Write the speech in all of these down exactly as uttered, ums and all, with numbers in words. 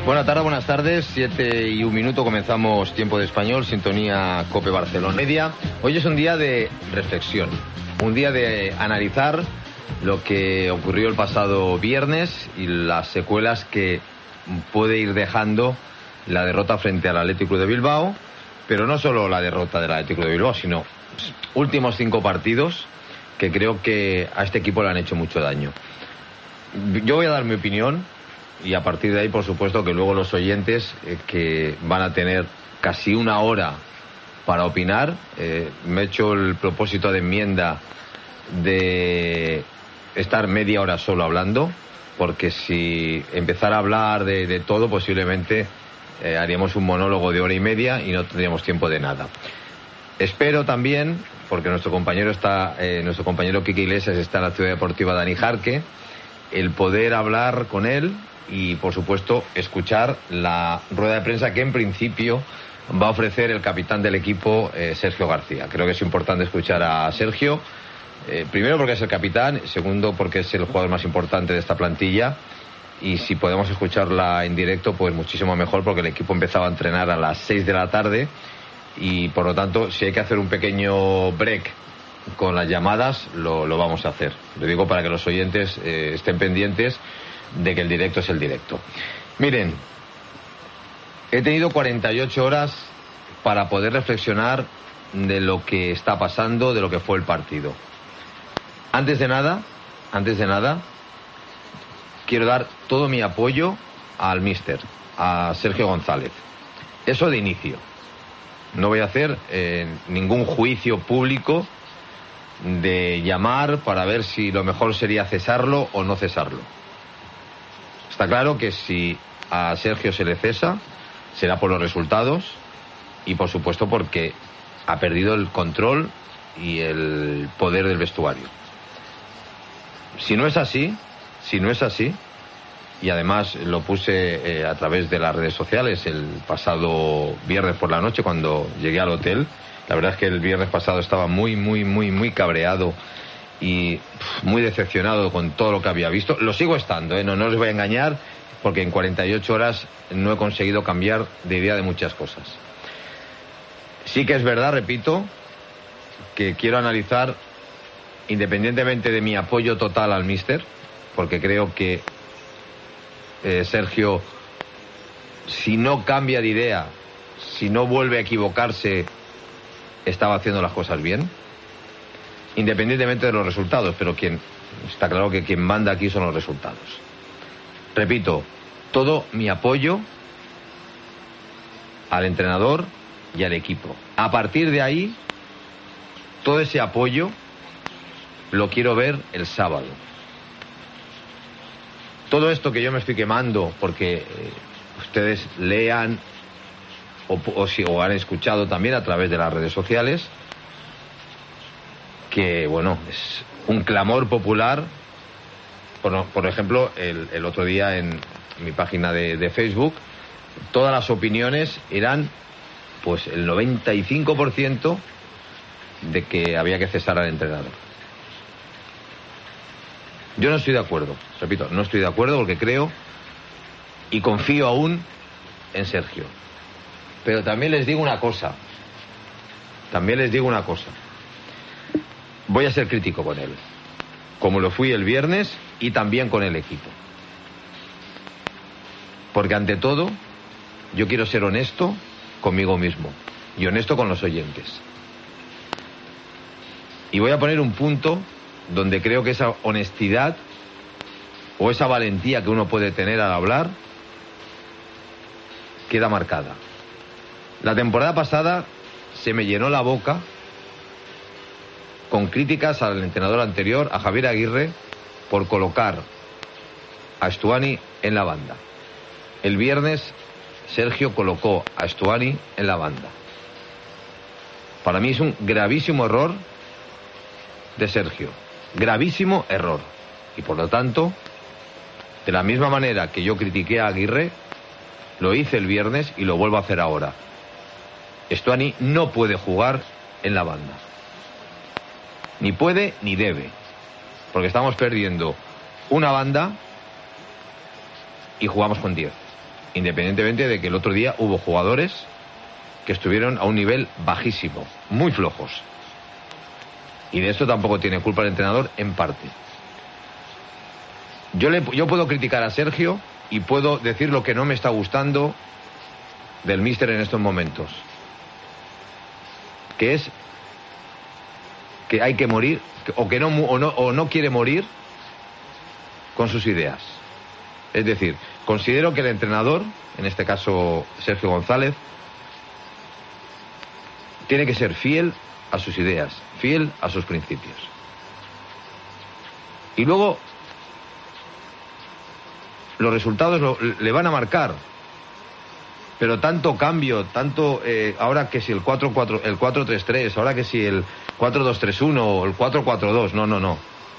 Buenas tardes, buenas tardes, siete y un minuto, comenzamos Tiempo de Español, sintonía COPE Barcelona Media. Hoy es un día de reflexión, un día de analizar lo que ocurrió el pasado viernes y las secuelas que puede ir dejando la derrota frente al Athletic Club de Bilbao, pero no solo la derrota del Athletic Club de Bilbao, sino últimos cinco partidos que creo que a este equipo le han hecho mucho daño. Yo voy a dar mi opinión y a partir de ahí, por supuesto, que luego los oyentes eh, que van a tener casi una hora para opinar, eh, me he hecho el propósito de enmienda de estar media hora solo hablando, porque si empezara a hablar de, de todo, posiblemente eh, haríamos un monólogo de hora y media y no tendríamos tiempo de nada. Espero también, porque nuestro compañero está, eh, nuestro compañero Quique Iglesias está en la Ciudad Deportiva Dani Jarque, el poder hablar con él y, por supuesto, escuchar la rueda de prensa que en principio va a ofrecer el capitán del equipo, eh, Sergio García. Creo que es importante escuchar a Sergio, eh, primero porque es el capitán, segundo porque es el jugador más importante de esta plantilla, y si podemos escucharla en directo, pues muchísimo mejor, porque el equipo empezaba a entrenar a las seis de la tarde y, por lo tanto, si hay que hacer un pequeño break con las llamadas, lo, lo vamos a hacer. Lo digo para que los oyentes eh, estén pendientes de que el directo es el directo. Miren, he tenido cuarenta y ocho horas para poder reflexionar de lo que está pasando, de lo que fue el partido. Antes de nada, antes de nada, quiero dar todo mi apoyo al míster, a Sergio González. Eso de inicio. No voy a hacer eh, ningún juicio público de llamar para ver si lo mejor sería cesarlo o no cesarlo. Está claro que si a Sergio se le cesa, será por los resultados y, por supuesto, porque ha perdido el control y el poder del vestuario. Si no es así, si no es así, y además lo puse eh, a través de las redes sociales el pasado viernes por la noche cuando llegué al hotel. La verdad es que el viernes pasado estaba muy, muy, muy, muy cabreado y pff, muy decepcionado con todo lo que había visto. Lo sigo estando, ¿eh? no, no les voy a engañar, porque en cuarenta y ocho horas no he conseguido cambiar de idea de muchas cosas. Sí que es verdad, repito, que quiero analizar, independientemente de mi apoyo total al míster, porque creo que eh, Sergio, si no cambia de idea, si no vuelve a equivocarse, estaba haciendo las cosas bien, independientemente de los resultados, pero quien está claro que quien manda aquí son los resultados. Repito, todo mi apoyo al entrenador y al equipo. A partir de ahí, todo ese apoyo lo quiero ver el sábado. Todo esto que yo me estoy quemando porque eh, ustedes lean o, o, si, o han escuchado también a través de las redes sociales, que bueno, es un clamor popular. Por, por ejemplo, el, el otro día en mi página de, de Facebook, todas las opiniones eran pues el noventa y cinco por ciento de que había que cesar al entrenador. Yo no estoy de acuerdo, repito, no estoy de acuerdo porque creo y confío aún en Sergio. Pero también les digo una cosa, también les digo una cosa. Voy a ser crítico con él, como lo fui el viernes y también con el equipo. Porque ante todo, yo quiero ser honesto conmigo mismo y honesto con los oyentes. Y voy a poner un punto donde creo que esa honestidad o esa valentía que uno puede tener al hablar queda marcada. La temporada pasada se me llenó la boca con críticas al entrenador anterior, a Javier Aguirre, por colocar a Stuani en la banda. El viernes Sergio colocó a Stuani en la banda. Para mí es un gravísimo error de Sergio. Gravísimo error. Y por lo tanto, de la misma manera que yo critiqué a Aguirre, lo hice el viernes y lo vuelvo a hacer ahora. Stuani no puede jugar en la banda. Ni puede ni debe. Porque estamos perdiendo una banda y jugamos con diez. independientemente de que el otro día hubo jugadores que estuvieron a un nivel bajísimo, muy flojos. Y de esto tampoco tiene culpa el entrenador, en parte. Yo, le, yo puedo criticar a Sergio y puedo decir lo que no me está gustando del míster en estos momentos, que es que hay que morir, o que no, o no, o no quiere morir con sus ideas. Es decir, considero que el entrenador, en este caso Sergio González, tiene que ser fiel a sus ideas, fiel a sus principios. Y luego los resultados lo, le van a marcar. Pero tanto cambio, tanto eh, ahora que si el cuatro cuatro, el cuatro tres tres, ahora que si el cuatro dos tres uno o el cuatro cuatro dos, no, no, no.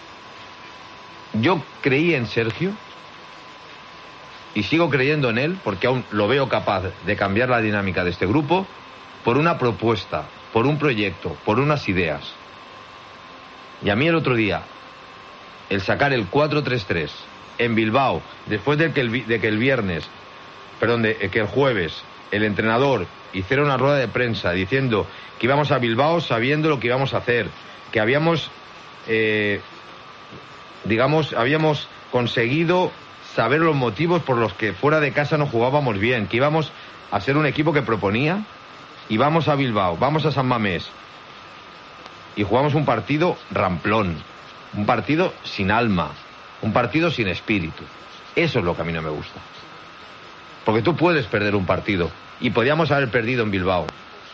Yo creí en Sergio y sigo creyendo en él porque aún lo veo capaz de cambiar la dinámica de este grupo por una propuesta, por un proyecto, por unas ideas. Y a mí el otro día, el sacar el cuatro tres tres en Bilbao, después de que el, de que el viernes, perdón, de que el jueves el entrenador hiciera una rueda de prensa diciendo que íbamos a Bilbao sabiendo lo que íbamos a hacer, que habíamos, eh, digamos, habíamos conseguido saber los motivos por los que fuera de casa no jugábamos bien, que íbamos a ser un equipo que proponía, y vamos a Bilbao, vamos a San Mamés y jugamos un partido ramplón, un partido sin alma, un partido sin espíritu. Eso es lo que a mí no me gusta. Porque tú puedes perder un partido y podíamos haber perdido en Bilbao,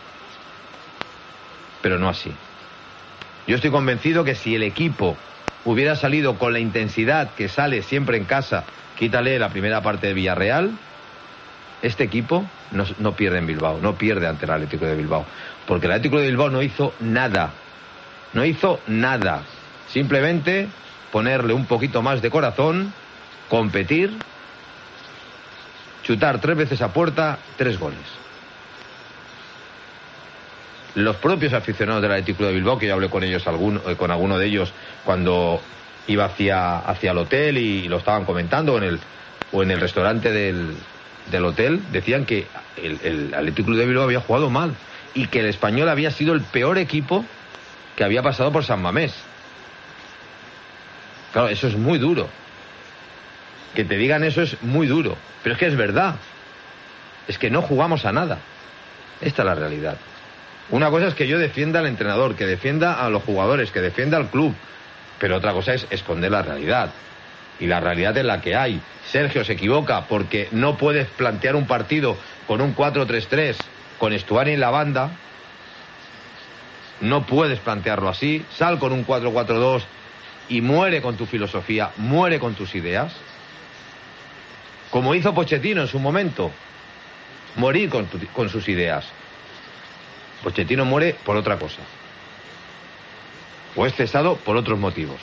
pero no así. Yo estoy convencido que si el equipo hubiera salido con la intensidad que sale siempre en casa, quítale la primera parte de Villarreal, este equipo no, no pierde en Bilbao, no pierde ante el Atlético de Bilbao, porque el Atlético de Bilbao no hizo nada, no hizo nada, simplemente ponerle un poquito más de corazón, competir, chutar tres veces a puerta, tres goles. Los propios aficionados del Atlético de Bilbao, que yo hablé con ellos, algún, con alguno de ellos cuando iba hacia, hacia el hotel y lo estaban comentando, o en el, o en el restaurante del, del hotel, decían que el, el Atlético de Bilbao había jugado mal y que el Español había sido el peor equipo que había pasado por San Mamés. Claro, eso es muy duro. Que te digan eso es muy duro. Pero es que es verdad. Es que no jugamos a nada. Esta es la realidad. Una cosa es que yo defienda al entrenador, que defienda a los jugadores, que defienda al club. Pero otra cosa es esconder la realidad. Y la realidad es la que hay. Sergio se equivoca porque no puedes plantear un partido con un cuatro tres tres, con Estuani en la banda. No puedes plantearlo así. Sal con un cuatro cuatro dos y muere con tu filosofía, muere con tus ideas. Como hizo Pochettino en su momento. Morir con, tu, con sus ideas. Pochettino muere por otra cosa. O es cesado por otros motivos.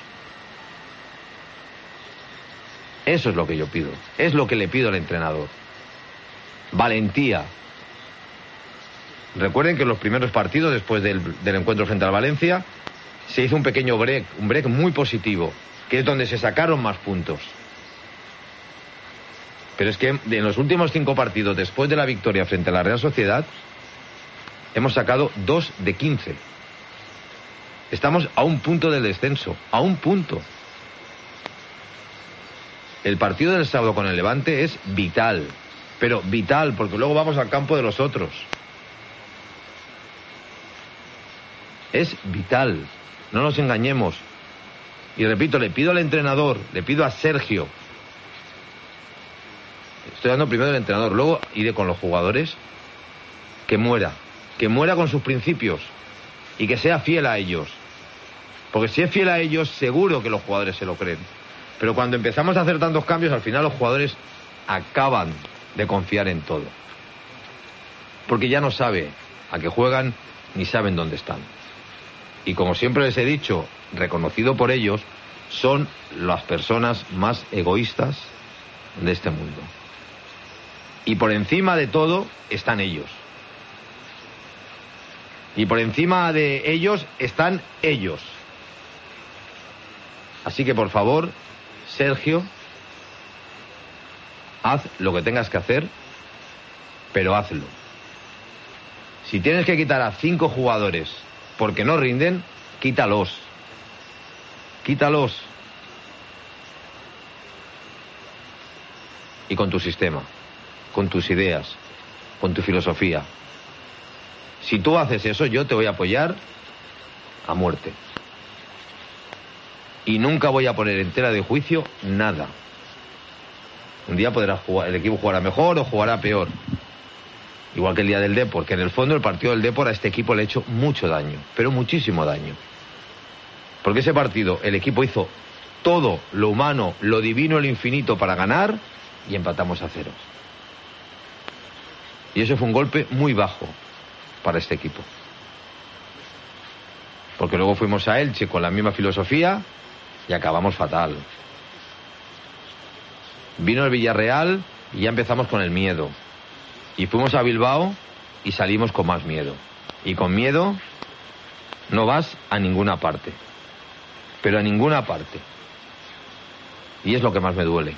Eso es lo que yo pido. Es lo que le pido al entrenador. Valentía. Recuerden que en los primeros partidos, después del, del encuentro frente al Valencia, se hizo un pequeño break, un break muy positivo, que es donde se sacaron más puntos. Pero es que en los últimos cinco partidos, después de la victoria frente a la Real Sociedad, hemos sacado dos de quince. Estamos a un punto del descenso, a un punto. El partido del sábado con el Levante es vital, pero vital, porque luego vamos al campo de los otros. Es vital, no nos engañemos. Y repito, le pido al entrenador, le pido a Sergio, estoy dando primero al entrenador, luego iré con los jugadores, que muera, que muera con sus principios y que sea fiel a ellos. Porque si es fiel a ellos, seguro que los jugadores se lo creen. Pero cuando empezamos a hacer tantos cambios, al final los jugadores acaban de confiar en todo. Porque ya no sabe a qué juegan ni saben dónde están. Y como siempre les he dicho, reconocido por ellos, son las personas más egoístas de este mundo. Y por encima de todo están ellos. Y por encima de ellos están ellos. Así que por favor, Sergio, haz lo que tengas que hacer, pero hazlo. Si tienes que quitar a cinco jugadores porque no rinden, quítalos. Quítalos. Y con tu sistema, con tus ideas, con tu filosofía. Si tú haces eso, yo te voy a apoyar a muerte. Y nunca voy a poner en tela de juicio nada. Un día podrá jugar, el equipo jugará mejor o jugará peor. Igual que el día del Depor, porque en el fondo el partido del Depor a este equipo le ha hecho mucho daño, pero muchísimo daño. Porque ese partido, el equipo hizo todo lo humano, lo divino, lo infinito para ganar y empatamos a ceros. Y eso fue un golpe muy bajo para este equipo. Porque luego fuimos a Elche con la misma filosofía y acabamos fatal. Vino el Villarreal y ya empezamos con el miedo. Y fuimos a Bilbao y salimos con más miedo. Y con miedo no vas a ninguna parte. Pero a ninguna parte. Y es lo que más me duele.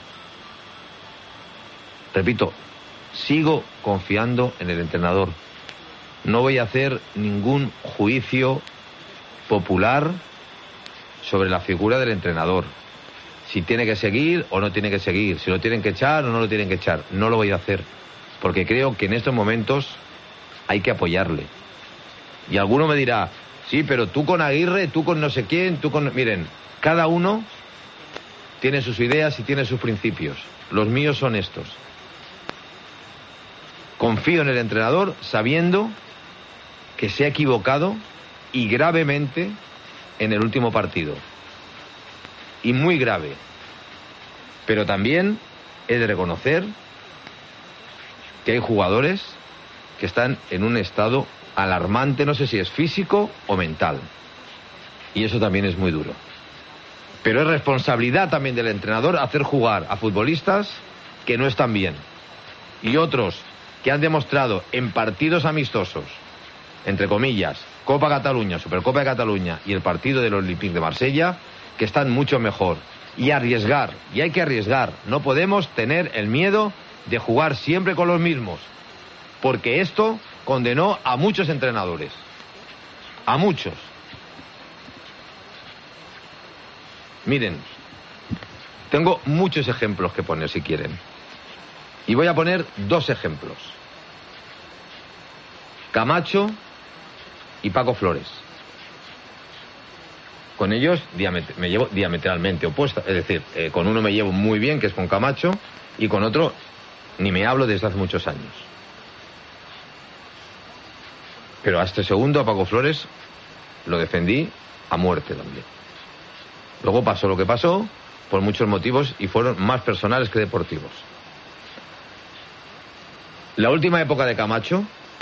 Repito, sigo confiando en el entrenador. No voy a hacer ningún juicio popular sobre la figura del entrenador. Si tiene que seguir o no tiene que seguir. Si lo tienen que echar o no lo tienen que echar. No lo voy a hacer. Porque creo que en estos momentos hay que apoyarle. Y alguno me dirá, sí, pero tú con Aguirre, tú con no sé quién, tú con... Miren, cada uno tiene sus ideas y tiene sus principios. Los míos son estos. Confío en el entrenador sabiendo que se ha equivocado y gravemente en el último partido. Y muy grave. Pero también he de reconocer que hay jugadores que están en un estado alarmante, no sé si es físico o mental. Y eso también es muy duro. Pero es responsabilidad también del entrenador hacer jugar a futbolistas que no están bien. Y otros que han demostrado en partidos amistosos, entre comillas, Copa Cataluña, Supercopa de Cataluña y el partido del Olympique de Marsella, que están mucho mejor. Y arriesgar, y hay que arriesgar. No podemos tener el miedo de jugar siempre con los mismos, porque esto condenó a muchos entrenadores, a muchos. Miren, tengo muchos ejemplos que poner si quieren, y voy a poner dos ejemplos: Camacho y Paco Flores. Con ellos me llevo diametralmente opuesta, es decir, eh, con uno me llevo muy bien, que es con Camacho, y con otro ni me hablo desde hace muchos años. Pero a este segundo, a Paco Flores, lo defendí a muerte también. Luego pasó lo que pasó, por muchos motivos, y fueron más personales que deportivos. La última época de Camacho,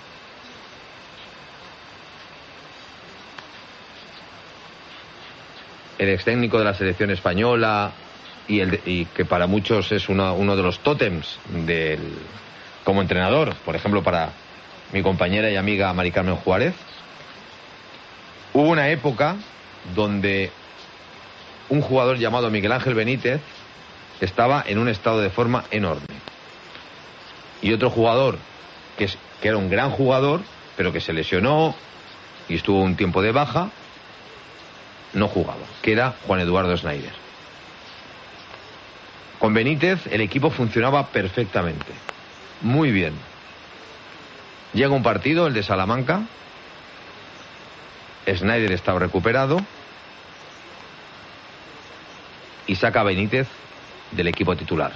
el ex técnico de la selección española, y, el de, y que para muchos es una, uno de los tótems del, como entrenador, por ejemplo para mi compañera y amiga Mari Carmen Juárez, hubo una época donde un jugador llamado Miguel Ángel Benítez estaba en un estado de forma enorme, y otro jugador que, es, que era un gran jugador pero que se lesionó y estuvo un tiempo de baja, no jugaba, que era Juan Eduardo Snyder. Con Benítez el equipo funcionaba perfectamente, muy bien. Llega un partido, el de Salamanca, Snyder estaba recuperado y saca a Benítez del equipo titular.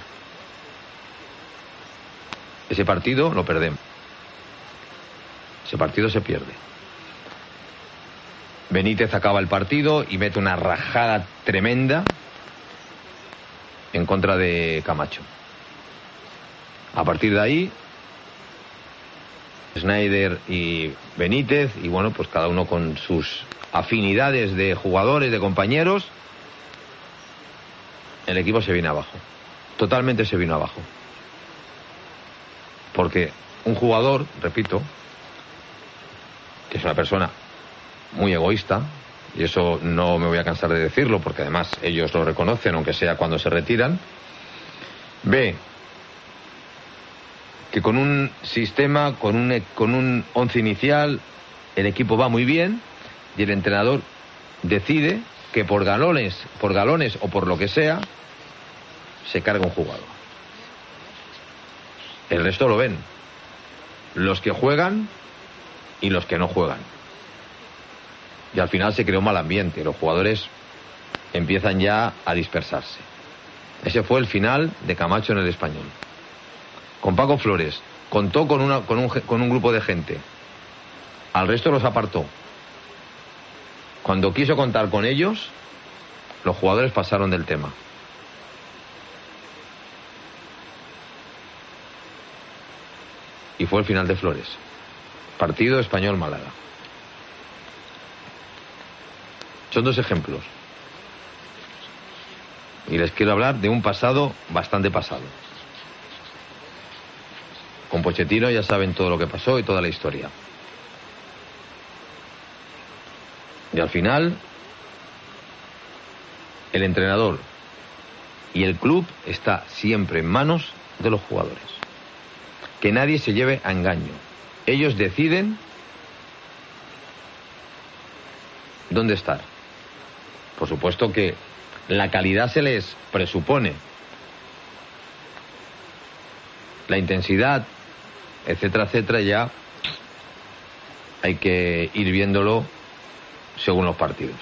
Ese partido lo perdemos. Ese partido se pierde. Benítez acaba el partido y mete una rajada tremenda en contra de Camacho. A partir de ahí, Snyder y Benítez, y bueno, pues cada uno con sus afinidades de jugadores, de compañeros, el equipo se vino abajo. Totalmente se vino abajo. Porque un jugador, repito, que es una persona muy egoísta, y eso no me voy a cansar de decirlo porque además ellos lo reconocen, aunque sea cuando se retiran, ve que con un sistema, con un, con un once inicial, el equipo va muy bien y el entrenador decide que por galones, por galones o por lo que sea, se carga un jugador. El resto lo ven. Los que juegan y los que no juegan. Y al final se creó un mal ambiente. Los jugadores empiezan ya a dispersarse. Ese fue el final de Camacho en el Español. Con Paco Flores contó con, una, con, un, con un grupo de gente. Al resto los apartó. Cuando quiso contar con ellos, los jugadores pasaron del tema. Y fue el final de Flores. Partido Español-Málaga. Son dos ejemplos. Y les quiero hablar de un pasado bastante pasado. Con Pochettino ya saben todo lo que pasó y toda la historia. Y al final, el entrenador y el club está siempre en manos de los jugadores. Que nadie se lleve a engaño. Ellos deciden dónde estar. Por supuesto que la calidad se les presupone. La intensidad, etcétera, etcétera, ya hay que ir viéndolo según los partidos.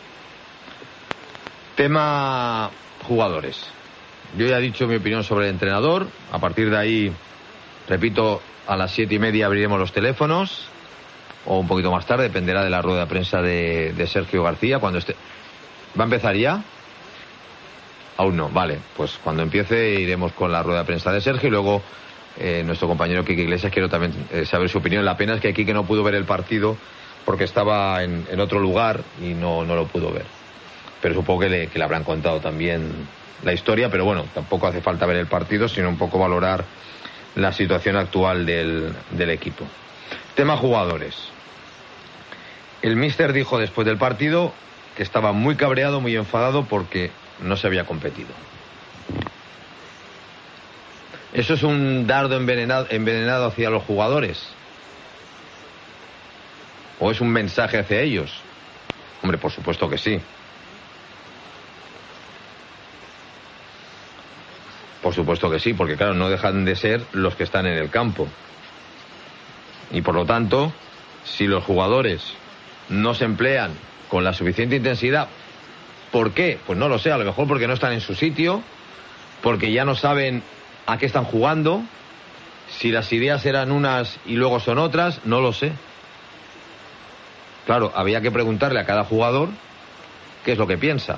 Tema jugadores. Yo ya he dicho mi opinión sobre el entrenador. A partir de ahí, repito, a las siete y media abriremos los teléfonos, o un poquito más tarde, dependerá de la rueda de prensa de, de Sergio García. Cuando esté... ¿Va a empezar ya? Aún no, vale. Pues cuando empiece iremos con la rueda de prensa de Sergio y luego eh, nuestro compañero Quique Iglesias. Quiero también eh, saber su opinión. La pena es que Quique no pudo ver el partido porque estaba en, en otro lugar y no, no lo pudo ver. Pero supongo que le, que le habrán contado también la historia, pero bueno, tampoco hace falta ver el partido, sino un poco valorar la situación actual del, del equipo. Tema jugadores. El míster dijo después del partido que estaba muy cabreado, muy enfadado porque no se había competido. ¿Eso es un dardo envenenado, envenenado hacia los jugadores? ¿O es un mensaje hacia ellos? Hombre, por supuesto que sí. Por supuesto que sí, porque claro, no dejan de ser los que están en el campo. Y por lo tanto, si los jugadores no se emplean con la suficiente intensidad, ¿por qué? Pues no lo sé, a lo mejor porque no están en su sitio, porque ya no saben a qué están jugando, si las ideas eran unas y luego son otras, no lo sé. Claro, había que preguntarle a cada jugador qué es lo que piensa.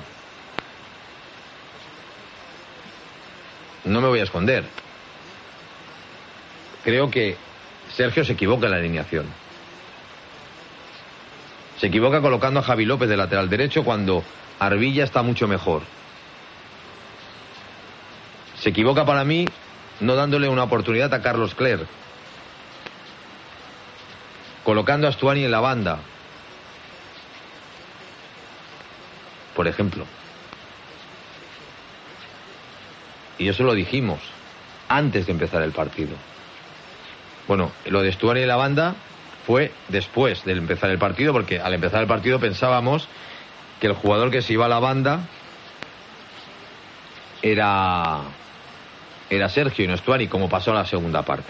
No me voy a esconder. Creo que Sergio se equivoca en la alineación. Se equivoca colocando a Javi López de lateral derecho cuando Arbilla está mucho mejor. Se equivoca para mí no dándole una oportunidad a Carlos Cler. Colocando a Stuani en la banda, por ejemplo. Y eso lo dijimos antes de empezar el partido. Bueno, lo de Stuani en la banda fue después de empezar el partido, porque al empezar el partido pensábamos que el jugador que se iba a la banda era, era Sergio y no Stuani, como pasó en la segunda parte.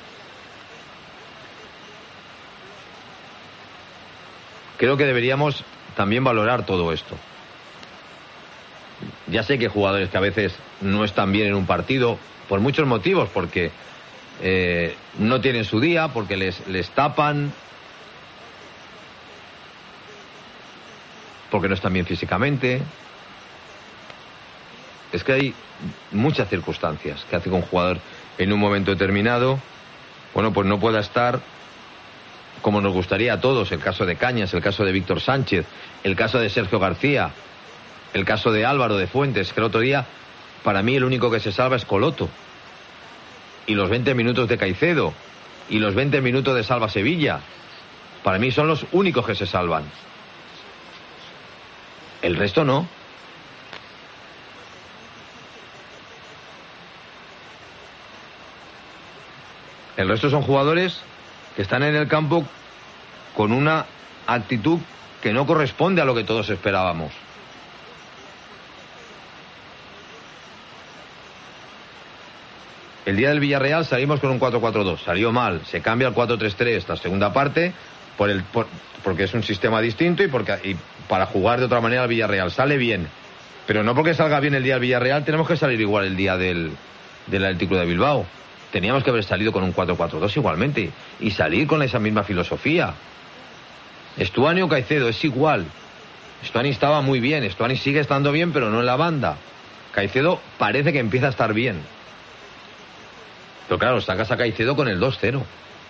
Creo que deberíamos también valorar todo esto. Ya sé que hay jugadores que a veces no están bien en un partido por muchos motivos, porque eh, no tienen su día, porque les, les tapan, porque no están bien físicamente. Es que hay muchas circunstancias que hacen que un jugador en un momento determinado, bueno, pues no pueda estar como nos gustaría a todos. El caso de Cañas, el caso de Víctor Sánchez, el caso de Sergio García, el caso de Álvaro de Fuentes, que el otro día, para mí el único que se salva es Coloto. Y los veinte minutos de Caicedo, y los veinte minutos de Salva Sevilla, para mí son los únicos que se salvan. El resto no. El resto son jugadores que están en el campo con una actitud que no corresponde a lo que todos esperábamos. El día del Villarreal salimos con un cuatro cuatro dos, salió mal, se cambia al cuatro tres tres la segunda parte por el, por, porque es un sistema distinto y, porque, y para jugar de otra manera el Villarreal sale bien, pero no porque salga bien el día del Villarreal tenemos que salir igual el día del, del Atlético de Bilbao. Teníamos que haber salido con un cuatro cuatro dos igualmente y salir con esa misma filosofía. Estuani o Caicedo es igual. Estuani estaba muy bien, Estuani sigue estando bien, pero no en la banda. Caicedo parece que empieza a estar bien. Pero claro, sacas a Caicedo con el dos cero.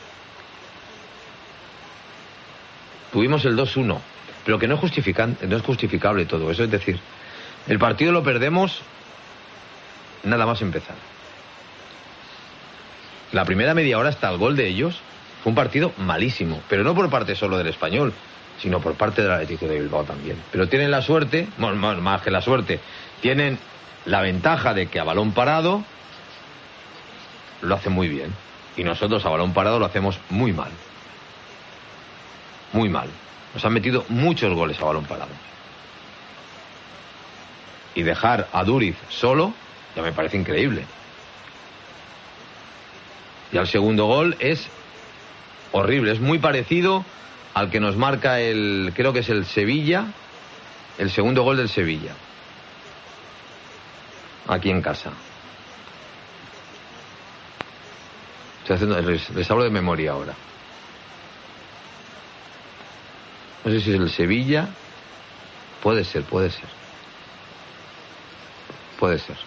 Tuvimos el dos uno, pero que no es justificante, no es justificable todo eso. Es decir, el partido lo perdemos nada más empezar. La primera media hora hasta el gol de ellos fue un partido malísimo, pero no por parte solo del Español, sino por parte del Atlético de Bilbao también. Pero tienen la suerte, bueno, más que la suerte, tienen la ventaja de que a balón parado lo hacen muy bien. Y nosotros a balón parado lo hacemos muy mal. Muy mal. Nos han metido muchos goles a balón parado. Y dejar a Duriz solo ya me parece increíble. Y al segundo gol es horrible. Es muy parecido al que nos marca el, creo que es el Sevilla, el segundo gol del Sevilla. Aquí en casa. Estoy haciendo, les, les hablo de memoria ahora. No sé si es el Sevilla. Puede ser, puede ser. Puede ser.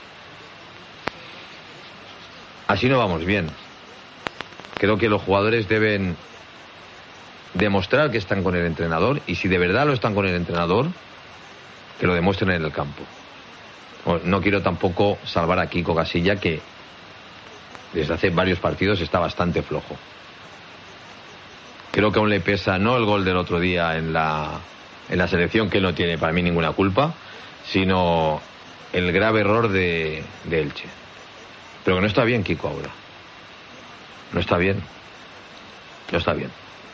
Así no vamos bien. Creo que los jugadores deben demostrar que están con el entrenador, y si de verdad lo están con el entrenador, que lo demuestren en el campo. No quiero tampoco salvar a Kiko Casilla, que desde hace varios partidos está bastante flojo. Creo que aún le pesa no el gol del otro día en la, en la selección, que él no tiene para mí ninguna culpa, sino el grave error de, de Elche. Pero que no está bien Kiko ahora. No está bien. No está bien.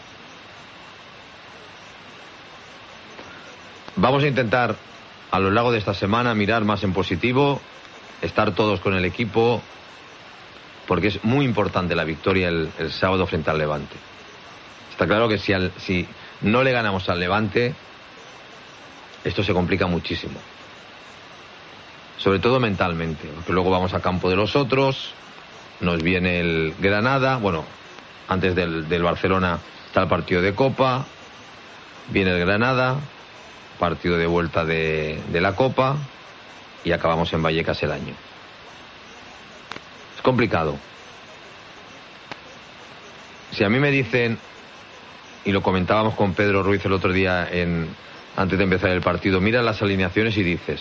Vamos a intentar a lo largo de esta semana mirar más en positivo, estar todos con el equipo, porque es muy importante la victoria el, el sábado frente al Levante. Está claro que si, al, si no le ganamos al Levante, esto se complica muchísimo. Sobre todo mentalmente, porque luego vamos a campo de los otros, nos viene el Granada, bueno, antes del, del Barcelona está el partido de Copa, viene el Granada, partido de vuelta de, de la Copa, y acabamos en Vallecas el año. Es complicado. Si a mí me dicen, y lo comentábamos con Pedro Ruiz el otro día en, antes de empezar el partido, mira las alineaciones y dices,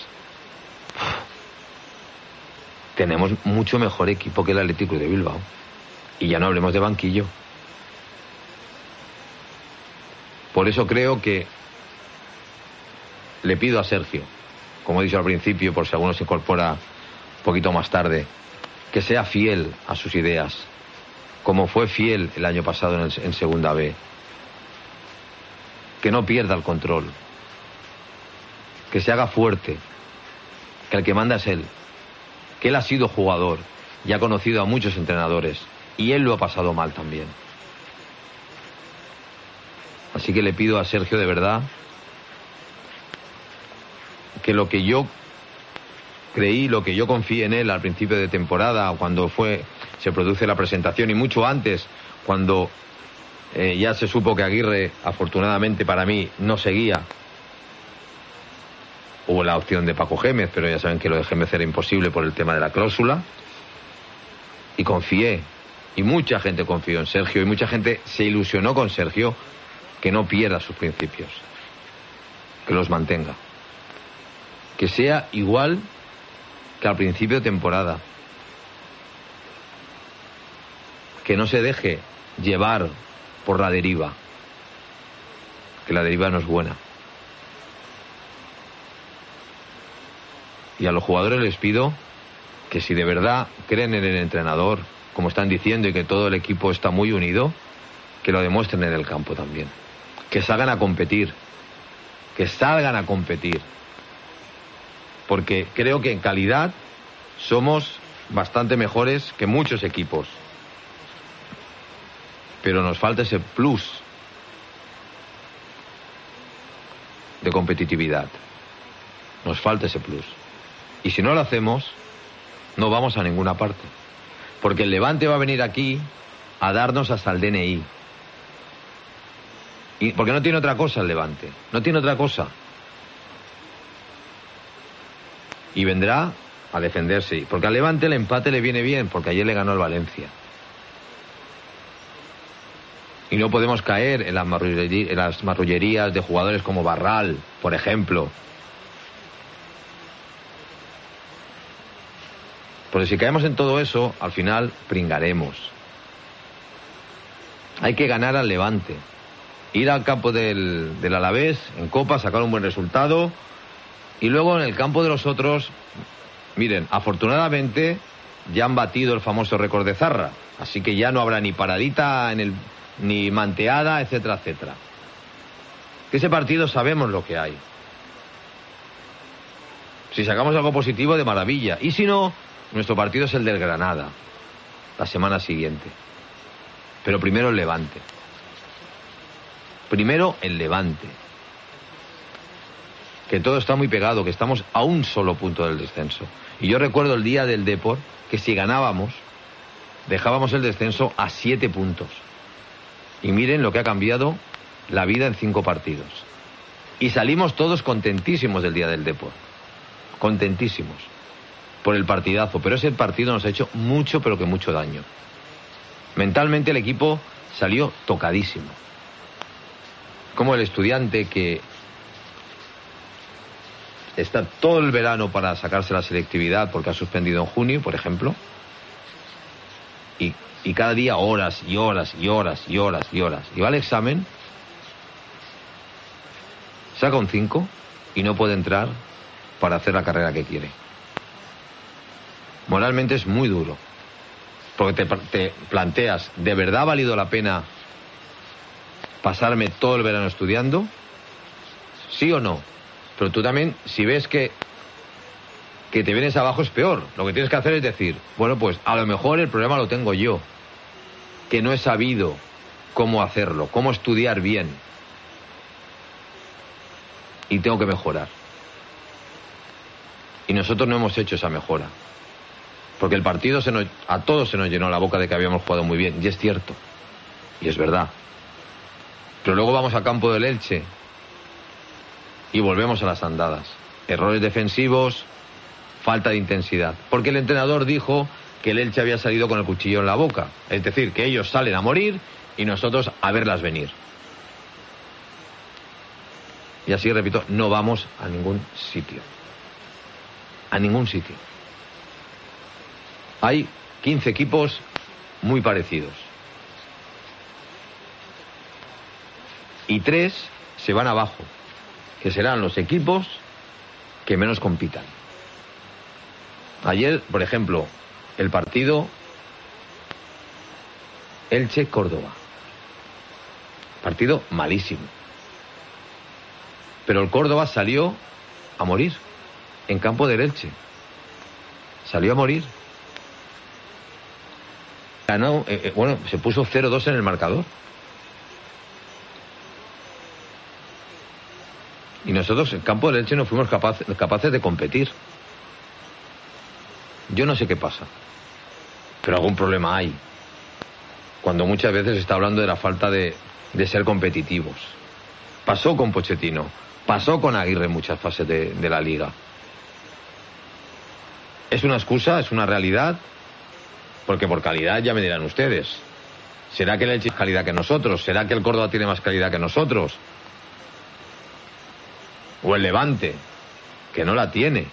tenemos mucho mejor equipo que el Atlético de Bilbao. Y ya no hablemos de banquillo. Por eso creo que le pido a Sergio, como he dicho al principio, por si alguno se incorpora un poquito más tarde, que sea fiel a sus ideas, como fue fiel el año pasado en, el, en Segunda B. Que no pierda el control. Que se haga fuerte. Que el que manda es él. Que él ha sido jugador y ha conocido a muchos entrenadores, y él lo ha pasado mal también. Así que le pido a Sergio de verdad que lo que yo creí, lo que yo confié en él al principio de temporada, cuando fue se produce la presentación, y mucho antes, cuando eh, ya se supo que Aguirre, afortunadamente para mí, no seguía. Hubo la opción de Paco Gémez, pero ya saben que lo de Gémez era imposible por el tema de la cláusula. Y confié, y mucha gente confió en Sergio, y mucha gente se ilusionó con Sergio, que no pierda sus principios, que los mantenga, que sea igual que al principio de temporada, que no se deje llevar por la deriva, que la deriva no es buena. Y a los jugadores les pido que si de verdad creen en el entrenador, como están diciendo, y que todo el equipo está muy unido, que lo demuestren en el campo también. Que salgan a competir. Que salgan a competir. Porque creo que en calidad somos bastante mejores que muchos equipos. Pero nos falta ese plus de competitividad. Nos falta ese plus. Y si no lo hacemos, no vamos a ninguna parte. Porque el Levante va a venir aquí a darnos hasta el D N I. Y porque no tiene otra cosa el Levante. No tiene otra cosa. Y vendrá a defenderse. Porque al Levante el empate le viene bien, porque ayer le ganó al Valencia. Y no podemos caer en las marrullerías, en las marrullerías de jugadores como Barral, por ejemplo. Porque si caemos en todo eso, al final pringaremos. Hay que ganar al Levante. Ir al campo del, del Alavés, en Copa, sacar un buen resultado. Y luego en el campo de los otros, miren, afortunadamente ya han batido el famoso récord de Zarra. Así que ya no habrá ni paradita en el... ni manteada, etcétera, etcétera. Que ese partido sabemos lo que hay. Si sacamos algo positivo, de maravilla. Y si no, nuestro partido es el del Granada, la semana siguiente. Pero primero el Levante. Primero el Levante. Que todo está muy pegado, que estamos a un solo punto del descenso. Y yo recuerdo el día del Depor, que si ganábamos, dejábamos el descenso a siete puntos. Y miren lo que ha cambiado la vida en cinco partidos. Y salimos todos contentísimos del día del Depor. Contentísimos. Por el partidazo. Pero ese partido nos ha hecho mucho, pero que mucho daño. Mentalmente el equipo salió tocadísimo. Como el estudiante que está todo el verano para sacarse la selectividad porque ha suspendido en junio, por ejemplo. Y Y cada día horas y horas y horas y horas y horas. Y va al examen, saca un cinco y no puede entrar para hacer la carrera que quiere. Moralmente es muy duro. Porque te, te planteas, ¿de verdad ha valido la pena pasarme todo el verano estudiando? ¿Sí o no? Pero tú también, si ves que que te vienes abajo, es peor. Lo que tienes que hacer es decir, bueno, pues a lo mejor el problema lo tengo yo, que no he sabido cómo hacerlo, cómo estudiar bien. Y tengo que mejorar. Y nosotros no hemos hecho esa mejora. Porque el partido se nos, a todos se nos llenó la boca de que habíamos jugado muy bien. Y es cierto. Y es verdad. Pero luego vamos al campo del Elche y volvemos a las andadas. Errores defensivos, falta de intensidad. Porque el entrenador dijo que el Elche había salido con el cuchillo en la boca. Es decir, que ellos salen a morir y nosotros a verlas venir. Y así, repito, no vamos a ningún sitio. A ningún sitio. Hay quince equipos muy parecidos. Y tres se van abajo, que serán los equipos que menos compitan. Ayer, por ejemplo, el partido Elche-Córdoba. Partido malísimo. Pero el Córdoba salió a morir en campo del Elche. Salió a morir. Ganó, eh, eh, bueno, se puso cero dos en el marcador. Y nosotros en campo del Elche no fuimos capaces, capaces de competir. Yo no sé qué pasa, pero algún problema hay. Cuando muchas veces se está hablando de la falta de, de ser competitivos. Pasó con Pochettino, pasó con Aguirre en muchas fases de, de la liga. ¿Es una excusa? ¿Es una realidad? Porque por calidad ya me dirán ustedes. ¿Será que el Elche tiene más calidad que nosotros? ¿Será que el Córdoba tiene más calidad que nosotros? O el Levante, que no la tiene.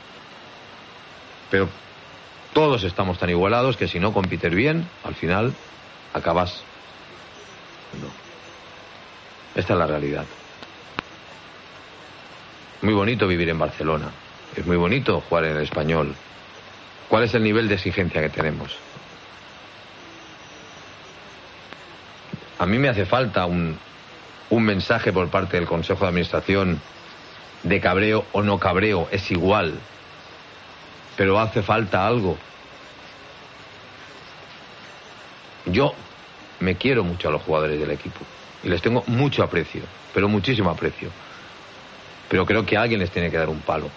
Pero todos estamos tan igualados que si no compites bien, al final acabas. No. Esta es la realidad. Muy bonito vivir en Barcelona. Es muy bonito jugar en el Español. ¿Cuál es el nivel de exigencia que tenemos? A mí me hace falta un, un mensaje por parte del Consejo de Administración de cabreo o no cabreo, es igual. Pero hace falta algo. Yo me quiero mucho a los jugadores del equipo y les tengo mucho aprecio, pero muchísimo aprecio. Pero creo que alguien les tiene que dar un palo.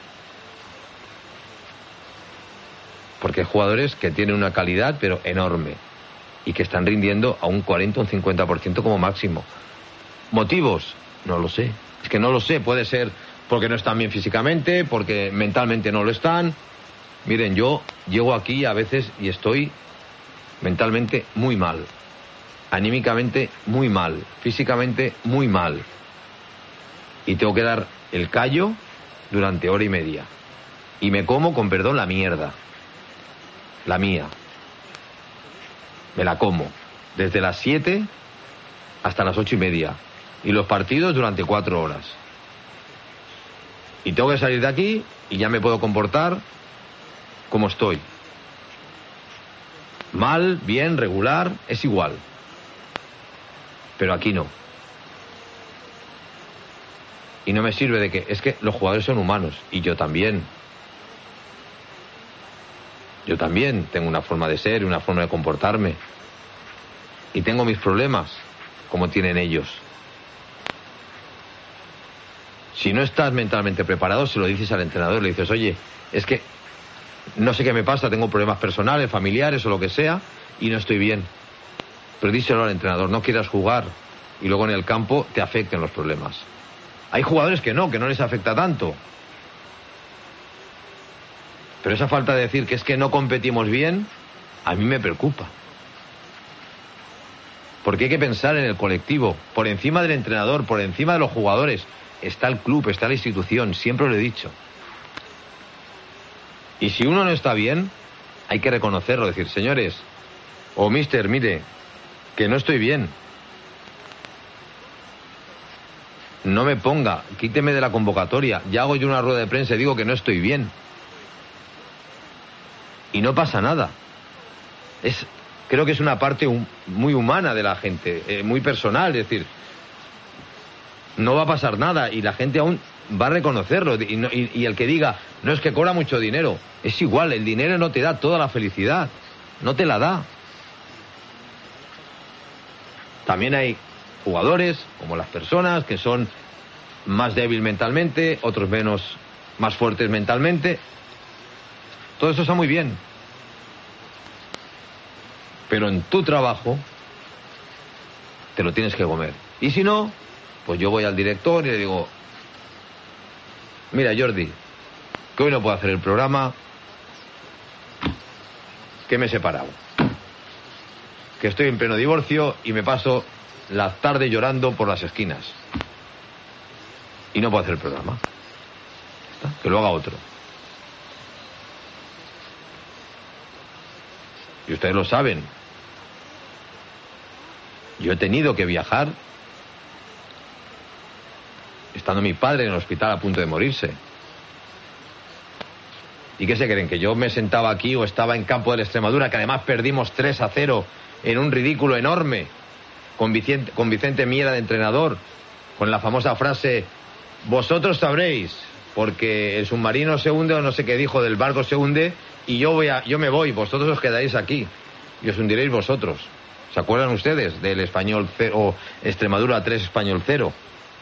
Porque hay jugadores que tienen una calidad, pero enorme, y que están rindiendo a un cuarenta o un cincuenta por ciento como máximo. ¿Motivos? No lo sé. Es que no lo sé. Puede ser porque no están bien físicamente, porque mentalmente no lo están. Miren, yo llego aquí a veces y estoy mentalmente muy mal, anímicamente muy mal, físicamente muy mal. Y tengo que dar el callo durante hora y media. Y me como, con perdón, la mierda. La mía. Me la como. Desde las siete hasta las ocho y media. Y los partidos durante cuatro horas. Y tengo que salir de aquí y ya me puedo comportar como estoy. Mal, bien, regular, es igual. Pero aquí no. Y no me sirve de que... Es que los jugadores son humanos. Y yo también. Yo también tengo una forma de ser, una forma de comportarme. Y tengo mis problemas, como tienen ellos. Si no estás mentalmente preparado, se lo dices al entrenador. Le dices, oye, es que no sé qué me pasa, tengo problemas personales, familiares o lo que sea, y no estoy bien. Pero díselo al entrenador, no quieras jugar y luego en el campo te afecten los problemas. Hay jugadores que no, que no les afecta tanto. Pero esa falta de decir que es que no competimos bien, a mí me preocupa. Porque hay que pensar en el colectivo, por encima del entrenador, por encima de los jugadores. Está el club, está la institución, siempre lo he dicho. Y si uno no está bien, hay que reconocerlo, decir, señores, o mister, mire, que no estoy bien. No me ponga, quíteme de la convocatoria. Ya hago yo una rueda de prensa y digo que no estoy bien. Y no pasa nada. Es, creo que es una parte un, muy humana de la gente, eh, muy personal, es decir, no va a pasar nada y la gente aún va a reconocerlo. Y, no, y, y el que diga, no es que cobra mucho dinero, es igual, el dinero no te da toda la felicidad, no te la da. También hay jugadores, como las personas, que son más débiles mentalmente, otros menos, más fuertes mentalmente. Todo eso está muy bien. Pero en tu trabajo te lo tienes que comer. Y si no, pues yo voy al director y le digo, mira, Jordi, que hoy no puedo hacer el programa, que me he separado, que estoy en pleno divorcio y me paso la tarde llorando por las esquinas y no puedo hacer el programa. Que lo haga otro. Y ustedes lo saben. Yo he tenido que viajar estando mi padre en el hospital a punto de morirse. ¿Y qué se creen? ¿Que yo me sentaba aquí o estaba en campo de la Extremadura, que además perdimos tres a cero en un ridículo enorme, con Vicente, con Vicente Miera de entrenador, con la famosa frase, vosotros sabréis, porque el submarino se hunde, o no sé qué dijo, del barco se hunde, y yo voy a, yo me voy, vosotros os quedáis aquí, y os hundiréis vosotros. ¿Se acuerdan ustedes del Español cero, o Extremadura tres, Español cero?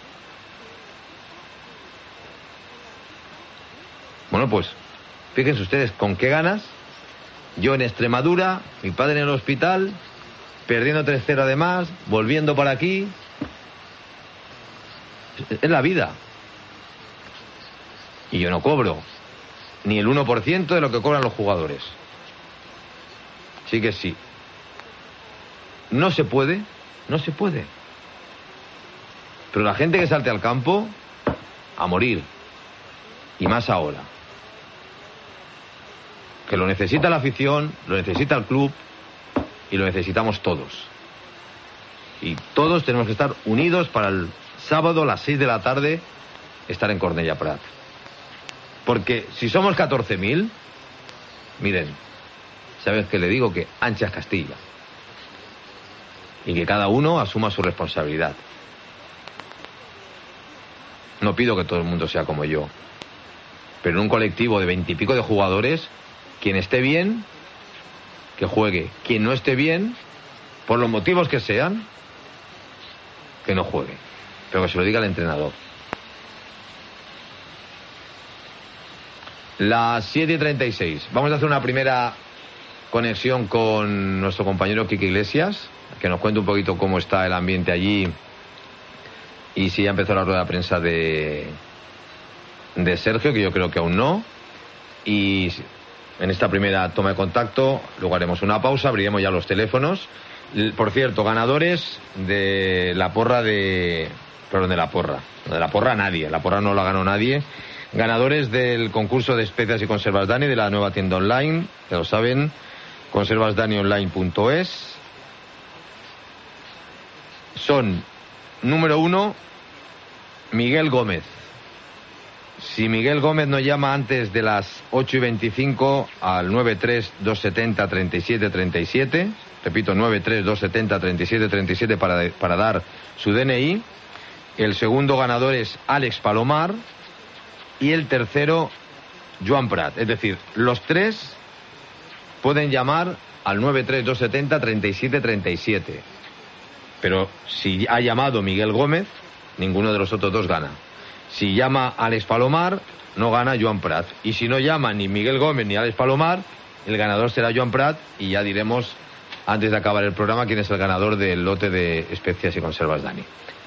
Bueno, pues, fíjense ustedes, ¿con qué ganas? Yo en Extremadura, mi padre en el hospital, perdiendo tres cero además, volviendo para aquí. Es la vida. Y yo no cobro ni el uno por ciento de lo que cobran los jugadores. Sí que sí. No se puede, no se puede. Pero la gente que salte al campo, a morir. Y más ahora. Que lo necesita la afición, lo necesita el club y lo necesitamos todos. Y todos tenemos que estar unidos para el sábado a las seis de la tarde estar en Cornellà Prat. Porque si somos catorce mil, miren, ¿sabes qué le digo? Que ancha es Castilla. y que cada uno asuma su responsabilidad. No pido que todo el mundo sea como yo, pero en un colectivo de veintipico de jugadores, quien esté bien, que juegue. Quien no esté bien, por los motivos que sean, que no juegue, pero que se lo diga el entrenador. Las siete y treinta y seis. Vamos a hacer una primera conexión con nuestro compañero Quique Iglesias, que nos cuente un poquito cómo está el ambiente allí y si ya empezó la rueda de prensa de, de Sergio, que yo creo que aún no. Y en esta primera toma de contacto, luego haremos una pausa, abriremos ya los teléfonos. Por cierto, ganadores de la porra de... Perdón, de la porra. De la porra nadie, la porra no la ganó nadie. Ganadores del concurso de especias y conservas Dani, de la nueva tienda online, ya lo saben, conservas dani online punto es. Son, número uno, Miguel Gómez. Si Miguel Gómez nos llama antes de las ocho y veinticinco al nueve tres dos siete cero treinta y siete treinta y siete, repito, nueve tres dos siete cero treinta y siete treinta y siete para, para dar su D N I. El segundo ganador es Alex Palomar y el tercero Joan Prat. Es decir, los tres pueden llamar al nueve tres dos siete cero treinta y siete treinta y siete. Pero si ha llamado Miguel Gómez, ninguno de los otros dos gana. Si llama Alex Palomar, no gana Joan Prat. Y si no llama ni Miguel Gómez ni Alex Palomar, el ganador será Joan Prat y ya diremos, antes de acabar el programa, quién es el ganador del lote de especias y conservas Dani.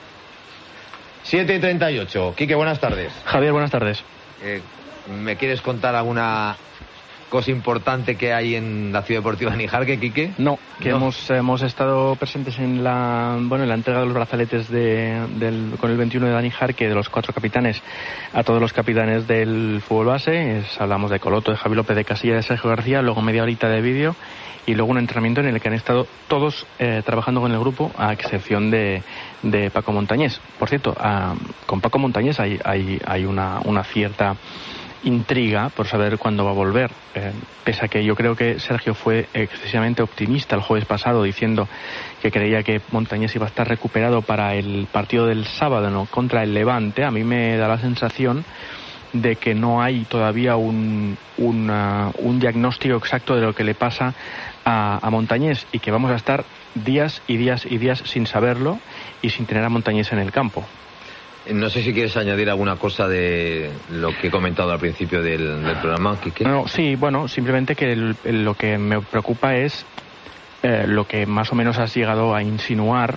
siete y treinta y ocho. Quique, buenas tardes. Javier, buenas tardes. Eh, ¿Me quieres contar alguna cosa importante que hay en la Ciudad Deportiva de Níjar, Quique? No, que no. Hemos, hemos estado presentes en la bueno en la entrega de los brazaletes de, del, con el veintiuno de Dani Jarque, de los cuatro capitanes, a todos los capitanes del fútbol base. Es, hablamos de Coloto, de Javi López, de Casilla, de Sergio García, luego media horita de vídeo y luego un entrenamiento en el que han estado todos eh, trabajando con el grupo, a excepción de, de Paco Montañés. Por cierto, a, con Paco Montañés hay, hay, hay una, una cierta intriga por saber cuándo va a volver, eh, pese a que yo creo que Sergio fue excesivamente optimista el jueves pasado diciendo que creía que Montañés iba a estar recuperado para el partido del sábado, ¿no?, contra el Levante. A mí me da la sensación de que no hay todavía un, una, un diagnóstico exacto de lo que le pasa a, a Montañés y que vamos a estar días y días y días sin saberlo y sin tener a Montañés en el campo. No sé si quieres añadir alguna cosa de lo que he comentado al principio del, del programa, Quique. No, sí, bueno, simplemente que el, el, lo que me preocupa es eh, lo que más o menos has llegado a insinuar,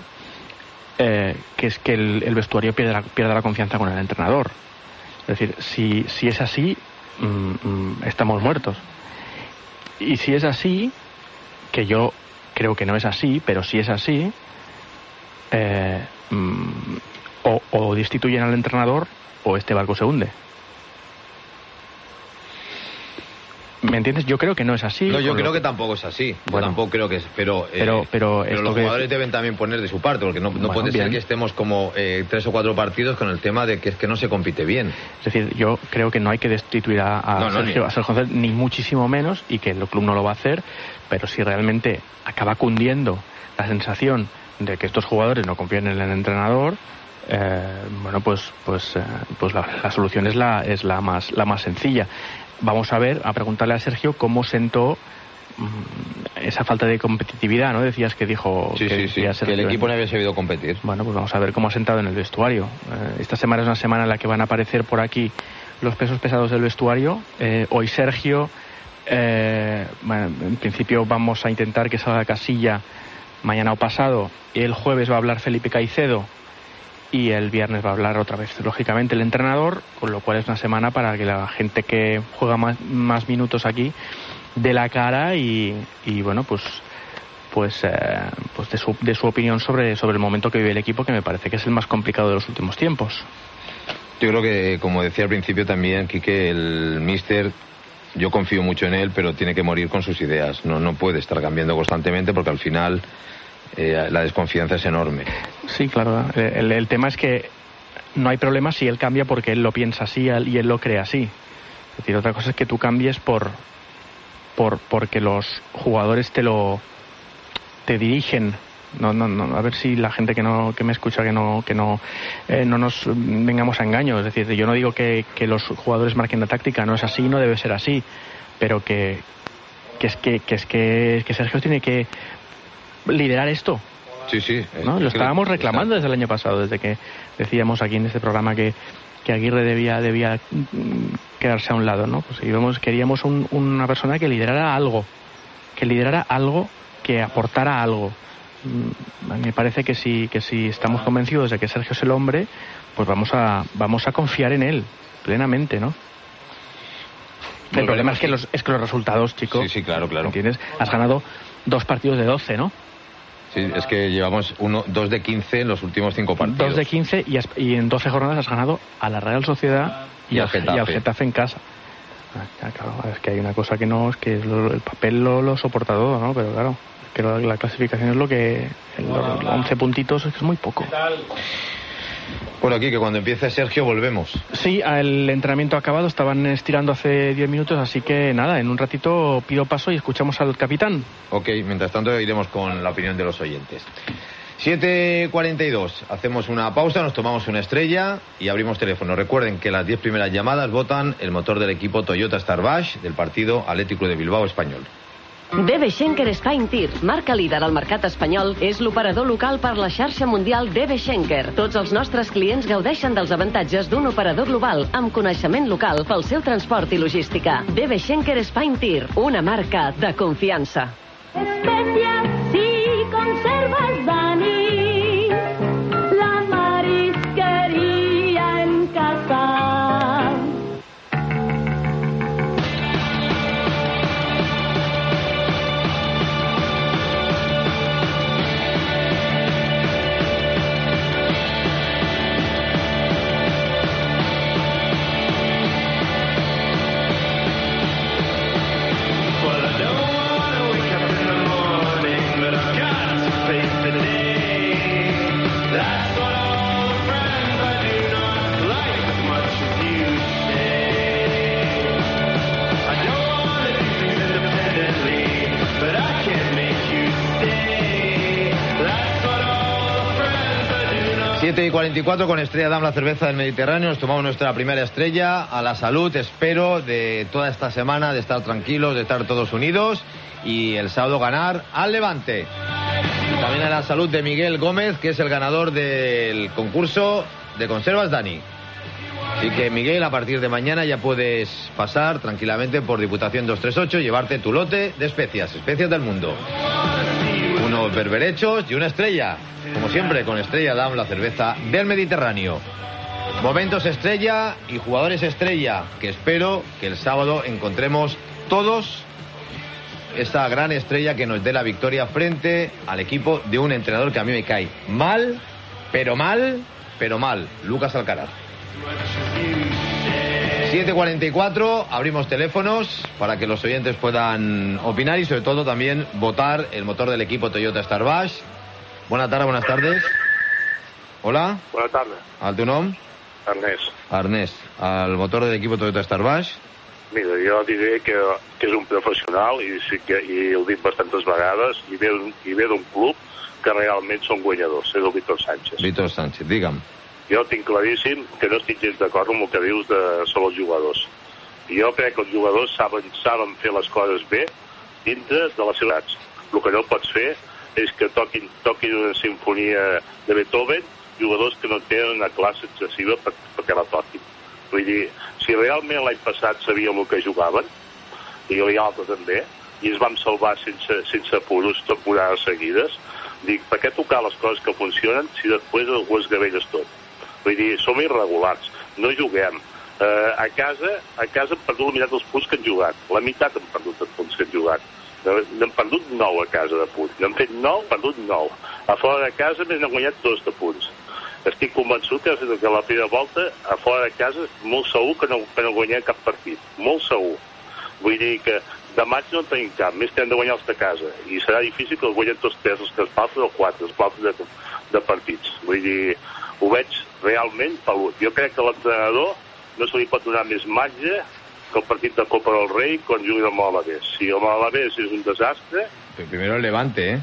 eh, que es que el, el vestuario pierda, pierda la confianza con el entrenador. Es decir, si, si es así, mmm, mmm, estamos muertos. Y si es así, que yo creo que no es así, pero si es así, eh, mmm, O, o destituyen al entrenador o este barco se hunde. ¿Me entiendes? Yo creo que no es así. No, yo creo que... que tampoco es así. Bueno, yo tampoco creo que es. Pero, eh, pero, pero, pero los que... jugadores deben también poner de su parte, porque no, no bueno, puede bien. ser que estemos como eh, tres o cuatro partidos con el tema de que es que no se compite bien. Es decir, yo creo que no hay que destituir a, a no, Sergio, no, ni... a Sergio González, ni muchísimo menos, y que el club no lo va a hacer, pero si realmente acaba cundiendo la sensación de que estos jugadores no confían en el entrenador, Eh, bueno, pues pues eh, pues la, la solución es la es la más la más sencilla. Vamos a ver, a preguntarle a Sergio cómo sentó mmm, esa falta de competitividad, ¿no? Decías que dijo sí, que, sí, sí, que el equipo no había sabido competir. Bueno, pues vamos a ver cómo ha sentado en el vestuario. Eh, esta semana es una semana en la que van a aparecer por aquí los pesos pesados del vestuario. Eh, hoy Sergio, eh, bueno, en principio vamos a intentar que salga Casilla mañana o pasado. El jueves va a hablar Felipe Caicedo. Y el viernes va a hablar otra vez, lógicamente, el entrenador, con lo cual es una semana para que la gente que juega más, más minutos aquí dé la cara y, y bueno, pues pues eh, pues de su, de su opinión sobre, sobre el momento que vive el equipo, que me parece que es el más complicado de los últimos tiempos. Yo creo que, como decía al principio también, Quique, el míster, yo confío mucho en él, pero tiene que morir con sus ideas. No, no puede estar cambiando constantemente porque al final... Eh, la desconfianza es enorme. Sí, claro. El, el tema es que no hay problema si él cambia porque él lo piensa así y él lo cree así. Es decir, otra cosa es que tú cambies por, por porque los jugadores te lo te dirigen No, no, no, a ver si la gente que no que me escucha que no que no eh, no nos vengamos a engaño. Es decir, yo no digo que, que los jugadores marquen la táctica, no es así, no debe ser así, pero que que es que, que es que, que Sergio tiene que liderar esto. Sí, sí. ¿No? Lo estábamos reclamando desde el año pasado, desde que decíamos aquí en este programa que, que Aguirre debía debía quedarse a un lado, ¿no? Pues íbamos, queríamos un, una persona que liderara algo, que liderara algo, que aportara algo. Me parece que si que si estamos convencidos de que Sergio es el hombre, pues vamos a vamos a confiar en él plenamente, ¿no? El Bueno, problema es que sí. los es que los resultados, chicos. Sí, sí, claro, claro. ¿Entiendes? Has ganado dos partidos de doce, ¿no? Sí, es que llevamos uno, dos de quince en los últimos cinco partidos. Dos de quince y, has, y en doce jornadas has ganado a la Real Sociedad y, Y al, al Getafe. y al Getafe en casa. Ah, claro, es que hay una cosa que no, es que lo, el papel lo, lo soporta todo, ¿no? Pero claro, es que la, la clasificación es lo que... El, los once puntitos es que es muy poco. Bueno, aquí que cuando empiece Sergio volvemos. Sí, el entrenamiento ha acabado, estaban estirando hace diez minutos, así que nada, en un ratito pido paso y escuchamos al capitán. Ok, mientras tanto iremos con la opinión de los oyentes. siete cuarenta y dos, hacemos una pausa, nos tomamos una estrella y abrimos teléfono. Recuerden que las diez primeras llamadas votan el motor del equipo Toyota Starbash del partido Atlético de Bilbao Español. D B Schenker Spine Tir, marca líder al mercat espanyol, és l'operador local per la xarxa mundial D B Schenker. Tots els nostres clients gaudeixen dels avantatges d'un operador global amb coneixement local pel seu transport i logística. D B Schenker Spine Tir, una marca de confiança. Especias si conservas Dani, la marisquería en casa. siete y cuarenta y cuatro con Estrella Damm, la cerveza del Mediterráneo. Nos tomamos nuestra primera estrella. A la salud, espero, de toda esta semana, de estar tranquilos, de estar todos unidos y el sábado ganar al Levante. Y también a la salud de Miguel Gómez, que es el ganador del concurso de conservas Dani. Así que, Miguel, a partir de mañana ya puedes pasar tranquilamente por Diputación doscientos treinta y ocho y llevarte tu lote de especias, especias del mundo. Unos berberechos y una estrella. Como siempre, con Estrella Damm, la cerveza del Mediterráneo. Momentos estrella y jugadores estrella, que espero que el sábado encontremos todos esa gran estrella que nos dé la victoria frente al equipo de un entrenador que a mí me cae mal, pero mal, pero mal, Lucas Alcaraz. siete cuarenta y cuatro, abrimos teléfonos para que los oyentes puedan opinar y sobre todo también votar el motor del equipo Toyota Starbash. Buenas tardes, buenas tardes. Hola. Buenas tardes. ¿Al tu nom? Ernest. Ernest, al motor del equipo Toyota Starbash. Mira, jo diré que, que és un professional i, sí que, i ho dic bastantes vegades i ve, i ve d'un club que realment són guanyadors, és el Víctor Sánchez. Víctor Sánchez, digue'm. Jo tinc claríssim que no estic gens d'acord amb el que dius de, sobre els jugadors. Jo crec que els jugadors saben, saben fer les coses bé dintre de les ciutats. El que no pots fer és que toquin, toquin una sinfonia de Beethoven jugadors que no tenen una classe excessiva per, perquè la toquin. Vull dir, si realment l'any passat sabíem el que jugaven, i l'altre també, i ens vam salvar sense, sense apuros temporades seguides, dic, per què tocar les coses que funcionen si després ho esgavelles tot? Vull dir, som irregulars, no juguem. Uh, a casa a casa hem perdut la meitat dels punts que han jugat. La meitat hem perdut els punts que han jugat. N'hem perdut nou a casa de punts. N'hem fet nou, perdut nou. A fora de casa n'hem guanyat dos de punts. Estic convençut que, que la primera volta a fora de casa molt segur que no, que no guanyem cap partit. Molt segur. Vull dir que de maig no en tenim cap, més que hem de guanyar els de casa. I serà difícil que els guanyem tots tres, els que es falten o quatre, els falten de, de partits. Vull dir, ho veig realment pelut. Jo crec que l'entrenador no se li pot donar més marge que el partit de Copa del Rei quan jugui amb l'Alavés. Si el Alavés és un desastre... Primero el Levante, ¿eh?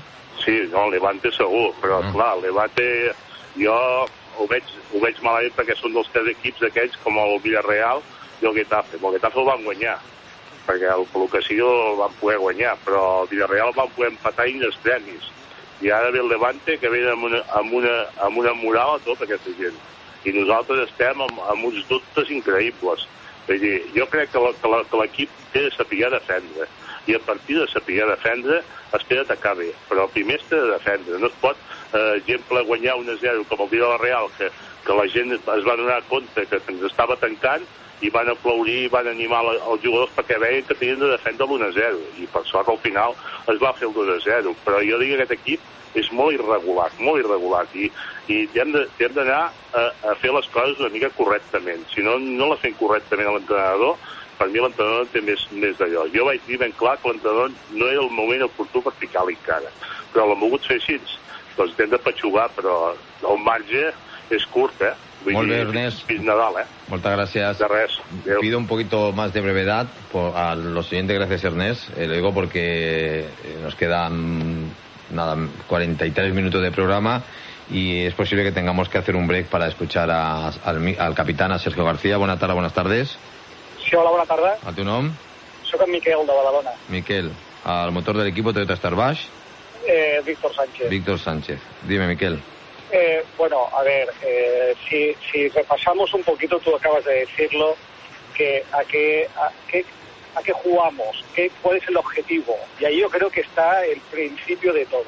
Sí, no, el Levante segur, però mm. clar, el Levante jo ho veig, ho veig malament perquè són dels tres equips aquells com el Villarreal i el Getafe. El Getafe el van guanyar, perquè el Lucasio el van poder guanyar, però el Villarreal el van poder empatar in extremis. I ara ve el Levante que ve amb una, amb una, amb una moral a tota aquesta gent. I nosaltres estem amb, amb uns dubtes increïbles. Vull dir, jo crec que l'equip té de saber defendre. I a partir de saber defendre es té d'atacar bé, però primer es té de defendre. No es pot, eh, exemple, guanyar un a zero com el Villarreal, que, que la gent es va donar compte que ens estava tancant i van aplaudir i van animar els jugadors perquè veien que tenien de defendre l'un a zero, i per sort al final es va fer el dos a zero. Però jo dic que aquest equip és molt irregular, molt irregular, i, i hem d'anar a, a fer les coses una mica correctament. Si no, no la fem correctament a l'entrenador, per mi l'entrenador té més, més d'allò. Jo vaig dir ben clar que l'entrenador no era el moment oportú per ficar-li encara, però l'hem volgut fer així. Doncs hem de patxugar, però el marge és curt, eh? Vull Molt bé, dir, Ernest. Fins Nadal, eh? Muchas gracias. De res. Adéu. Pido un poquito más de brevedad por, a los siguientes. Gracias, Ernest. Eh, lo digo porque nos quedan nada cuarenta y tres minutos de programa y es posible que tengamos que hacer un break para escuchar a, al, al capitán, a Sergio García. Buenas tardes, buenas tardes. Sí, hola, bona tarda. A tu nom? Soc en Miquel, de Badalona. Miquel. Al motor del equipo Toyota Star Baix. Eh, Víctor Sánchez. Víctor Sánchez. Dime, Miquel. Eh, bueno, a ver, eh, si, si repasamos un poquito, tú acabas de decirlo, que a qué, a qué, a qué jugamos, qué, cuál es el objetivo. Y ahí yo creo que está el principio de todo.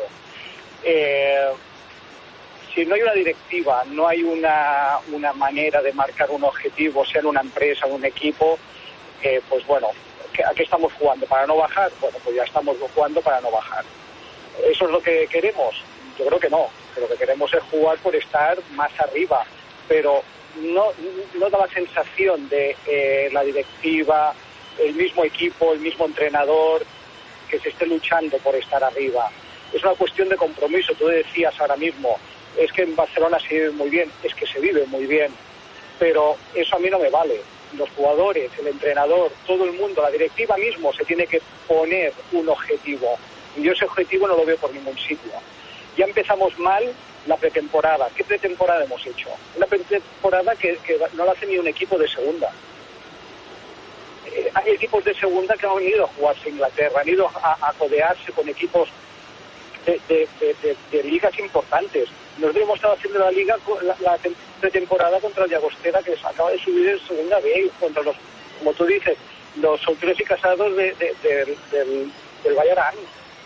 Eh, si no hay una directiva, no hay una, una manera de marcar un objetivo, sea en una empresa, un equipo, eh, pues bueno, ¿a qué estamos jugando? ¿Para no bajar? Bueno, pues ya estamos jugando para no bajar. ¿Eso es lo que queremos? Yo creo que no. Lo que queremos es jugar por estar más arriba, pero no, no da la sensación de eh, la directiva, el mismo equipo, el mismo entrenador, que se esté luchando por estar arriba. Es una cuestión de compromiso. Tú decías ahora mismo, es que en Barcelona se vive muy bien, es que se vive muy bien, pero eso a mí no me vale. Los jugadores, el entrenador, todo el mundo, la directiva mismo se tiene que poner un objetivo, y yo ese objetivo no lo veo por ningún sitio. Ya empezamos mal la pretemporada. ¿Qué pretemporada hemos hecho? Una pretemporada que, que no la hace ni un equipo de segunda. Eh, hay equipos de segunda que han ido a jugarse a Inglaterra, han ido a, a codearse con equipos de, de, de, de, de ligas importantes. Nosotros hemos estado haciendo la liga, la, la pretemporada contra el Llagostera, que se acaba de subir en segunda B, contra los, como tú dices, los solteros y casados de, de, de, de, del, del Vallarán.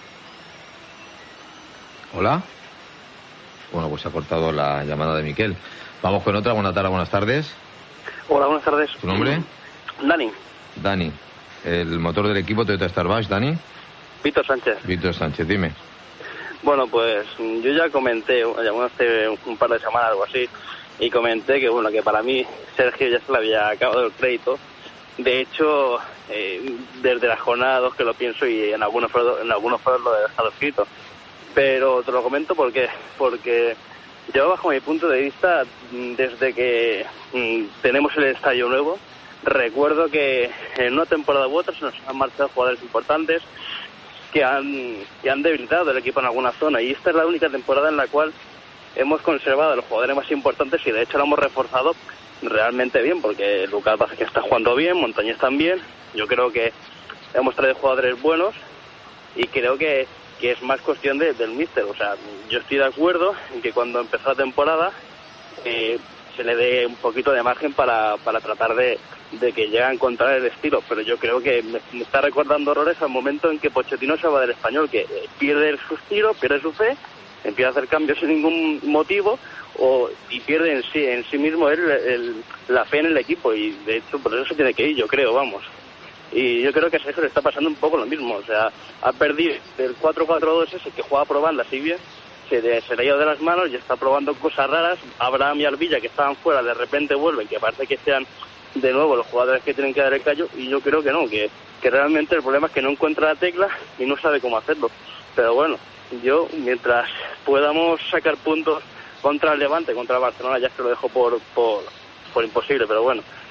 Hola. Bueno, pues se ha cortado la llamada de Miquel. Vamos con otra. Buenas tardes, buenas tardes. Hola, buenas tardes. ¿Tu nombre? Dani. Dani. El motor del equipo Toyota Star Baix, Dani. Víctor Sánchez. Víctor Sánchez, dime. Bueno, pues yo ya comenté, llamó hace un par de semanas, algo así, y comenté que, bueno, que para mí Sergio ya se le había acabado el crédito. De hecho, eh, desde la jornada dos que lo pienso, y en algunos foros, en algunos foros lo he dejado escrito. Pero te lo comento porque, porque yo, bajo mi punto de vista, desde que mm, tenemos el estadio nuevo, recuerdo que en una temporada u otra se nos han marchado jugadores importantes que han, que han debilitado el equipo en alguna zona, y esta es la única temporada en la cual hemos conservado a los jugadores más importantes, y de hecho lo hemos reforzado realmente bien, porque Lucas Vázquez está jugando bien, Montañés también. Yo creo que hemos traído jugadores buenos, y creo que que es más cuestión de, del míster. O sea, yo estoy de acuerdo en que cuando empezó la temporada eh, se le dé un poquito de margen para, para tratar de, de que llegue a encontrar el estilo, pero yo creo que me, me está recordando horrores al momento en que Pochettino se va del Español, que eh, pierde su estilo, pierde su fe, empieza a hacer cambios sin ningún motivo, o, y pierde en sí, en sí mismo él el, la fe en el equipo, y de hecho por eso se tiene que ir, yo creo, vamos. Y yo creo que a Sergio le está pasando un poco lo mismo. O sea, ha perdido el cuatro cuatro dos ese que jugaba probando así bien, se, de, se le ha ido de las manos y está probando cosas raras. Abraham y Arvilla, que estaban fuera, de repente vuelven, que parece que sean de nuevo los jugadores que tienen que dar el callo, y yo creo que no, que, que realmente el problema es que no encuentra la tecla y no sabe cómo hacerlo. Pero bueno, yo, mientras podamos sacar puntos contra el Levante, contra el Barcelona, ya es que lo dejo por, por, por imposible, pero bueno.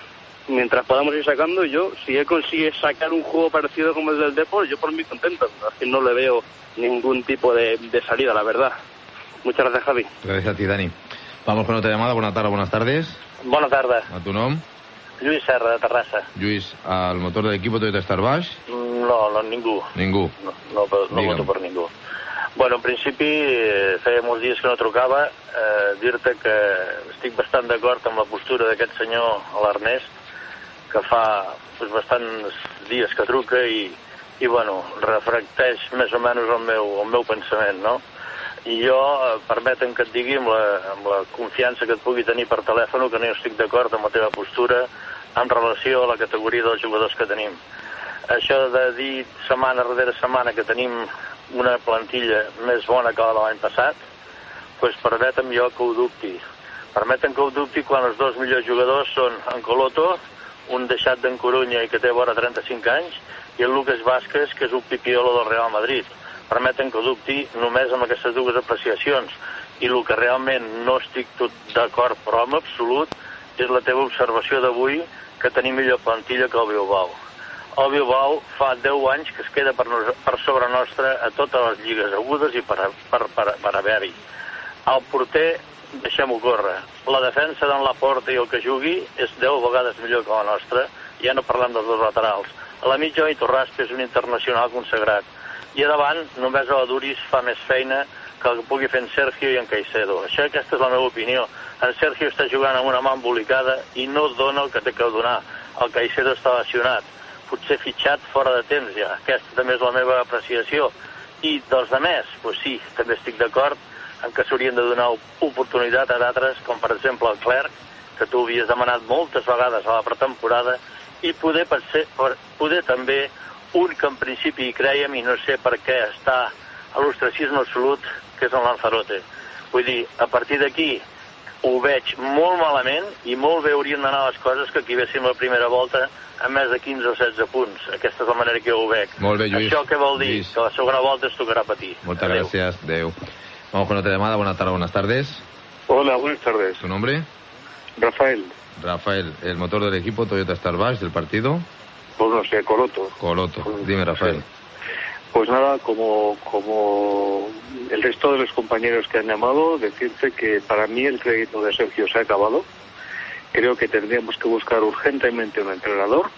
mientras podamos ir sacando, yo, si él consigue sacar un juego parecido como el del Depor, yo por mí contento. Es que no le veo ningún tipo de, de salida, la verdad. Muchas gracias, Javi. Gracias a ti, Dani. Vamos con otra llamada. Buenas tardes, buenas tardes. Bona tarda. A tu nom? Lluís Serra, de Terrassa. Lluís, al motor de l'equip Toyota Star Baix? No, no, ningú. Ningú. No, no, no voto per ningú. Bueno, en principi, eh, feia molts dies que no trucava, eh, dir-te que estic bastant d'acord amb la postura d'aquest senyor, l'Ernest, que fa pues, bastants dies que truca i, i bueno, refracteix més o menys el meu, el meu pensament, no? I jo, eh, permetem que et digui amb la, amb la confiança que et pugui tenir per telèfon que no estic d'acord amb la teva postura en relació a la categoria dels jugadors que tenim. Això de dir setmana darrere setmana que tenim una plantilla més bona que la de l'any passat, doncs permetem jo que ho dubti. Permetem que ho dubti quan els dos millors jugadors són en Coloto, un deixat d'en Corunya i que té vora trenta-cinc anys, i el Lucas Vázquez, que és un pipiolo del Real Madrid. Permeten que ho dubti només amb aquestes dues apreciacions. I el que realment no estic tot d'acord, però en absolut, és la teva observació d'avui que tenim millor plantilla que el Bilbao. El Bilbao fa deu anys que es queda per, nos, per sobre nostra a totes les lligues agudes i per, per, per, per haver-hi. El porter, deixem-ho córrer. La defensa d'en Laporta i el que jugui és deu vegades millor que la nostra, ja no parlem dels dos laterals. A la mitja, i Torraspe és un internacional consagrat. I a davant, només a la Duris fa més feina que el que pugui fer en Sergio i en Caicedo. Això, aquesta és la meva opinió. En Sergio està jugant amb una mà embolicada i no dona el que té que donar. El Caicedo està lesionat. Potser fitxat fora de temps ja. Aquesta també és la meva apreciació. I dels altres, doncs sí, també estic d'acord en que s'haurien de donar oportunitat a d'altres, com per exemple el Clerc, que tu havies demanat moltes vegades a la pretemporada, i poder, poder també un que en principi hi creiem i no sé per què està a l'ostracisme absolut, que és el Lanzarote. Vull dir, a partir d'aquí ho veig molt malament i molt bé haurien d'anar les coses que aquí véssim la primera volta a més de quinze o setze punts. Aquesta és la manera que jo ho veig. Molt bé, Lluís. Això què vol dir? Lluís. Que la segona volta es tocarà patir. Muchas Adeu. gracias, Deu. Vamos con otra llamada. Buenas tardes, buenas tardes. Hola, buenas tardes. ¿Tu nombre? Rafael. Rafael, el motor del equipo Toyota Star Baix del partido. Pues no sé, Coloto. Coloto. Dime, Rafael. Pues nada, como, como el resto de los compañeros que han llamado, decirte que para mí el crédito de Sergio se ha acabado. Creo que tendríamos que buscar urgentemente un entrenador.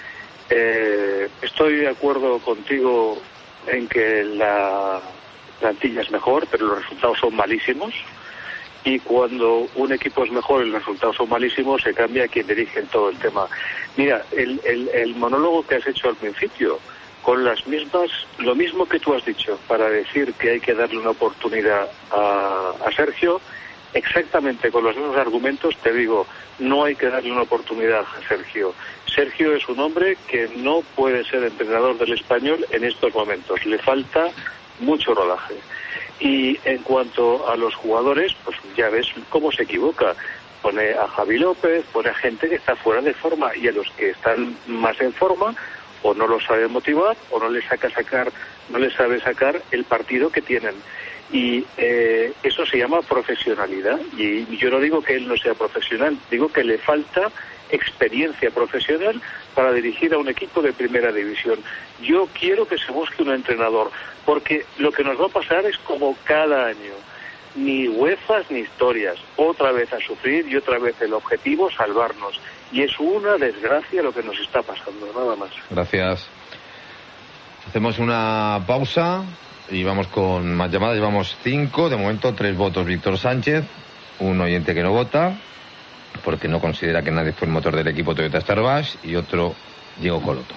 Eh, estoy de acuerdo contigo en que la plantilla es mejor, pero los resultados son malísimos. Y cuando un equipo es mejor y los resultados son malísimos, se cambia quien dirige en todo el tema. Mira, el, el, el monólogo que has hecho al principio, con las mismas, lo mismo que tú has dicho, para decir que hay que darle una oportunidad a, a Sergio, exactamente con los mismos argumentos te digo, no hay que darle una oportunidad a Sergio. Sergio es un hombre que no puede ser entrenador del Español en estos momentos, le falta mucho rodaje. Y en cuanto a los jugadores, pues ya ves cómo se equivoca. Pone a Javi López, pone a gente que está fuera de forma, y a los que están más en forma o no los sabe motivar o no les saca sacar, no les sabe sacar el partido que tienen. Y eh, eso se llama profesionalidad. Y yo no digo que él no sea profesional, digo que le falta experiencia profesional para dirigir a un equipo de primera división. Yo quiero que se busque un entrenador, porque lo que nos va a pasar es como cada año. Ni UEFAs ni historias. Otra vez a sufrir y otra vez el objetivo salvarnos. Y es una desgracia lo que nos está pasando, nada más. Gracias. Hacemos una pausa y vamos con más llamadas. Llevamos cinco, de momento tres votos Víctor Sánchez, un oyente que no vota porque no considera que nadie fue el motor del equipo Toyota Star Baix, y otro Diego Coloto.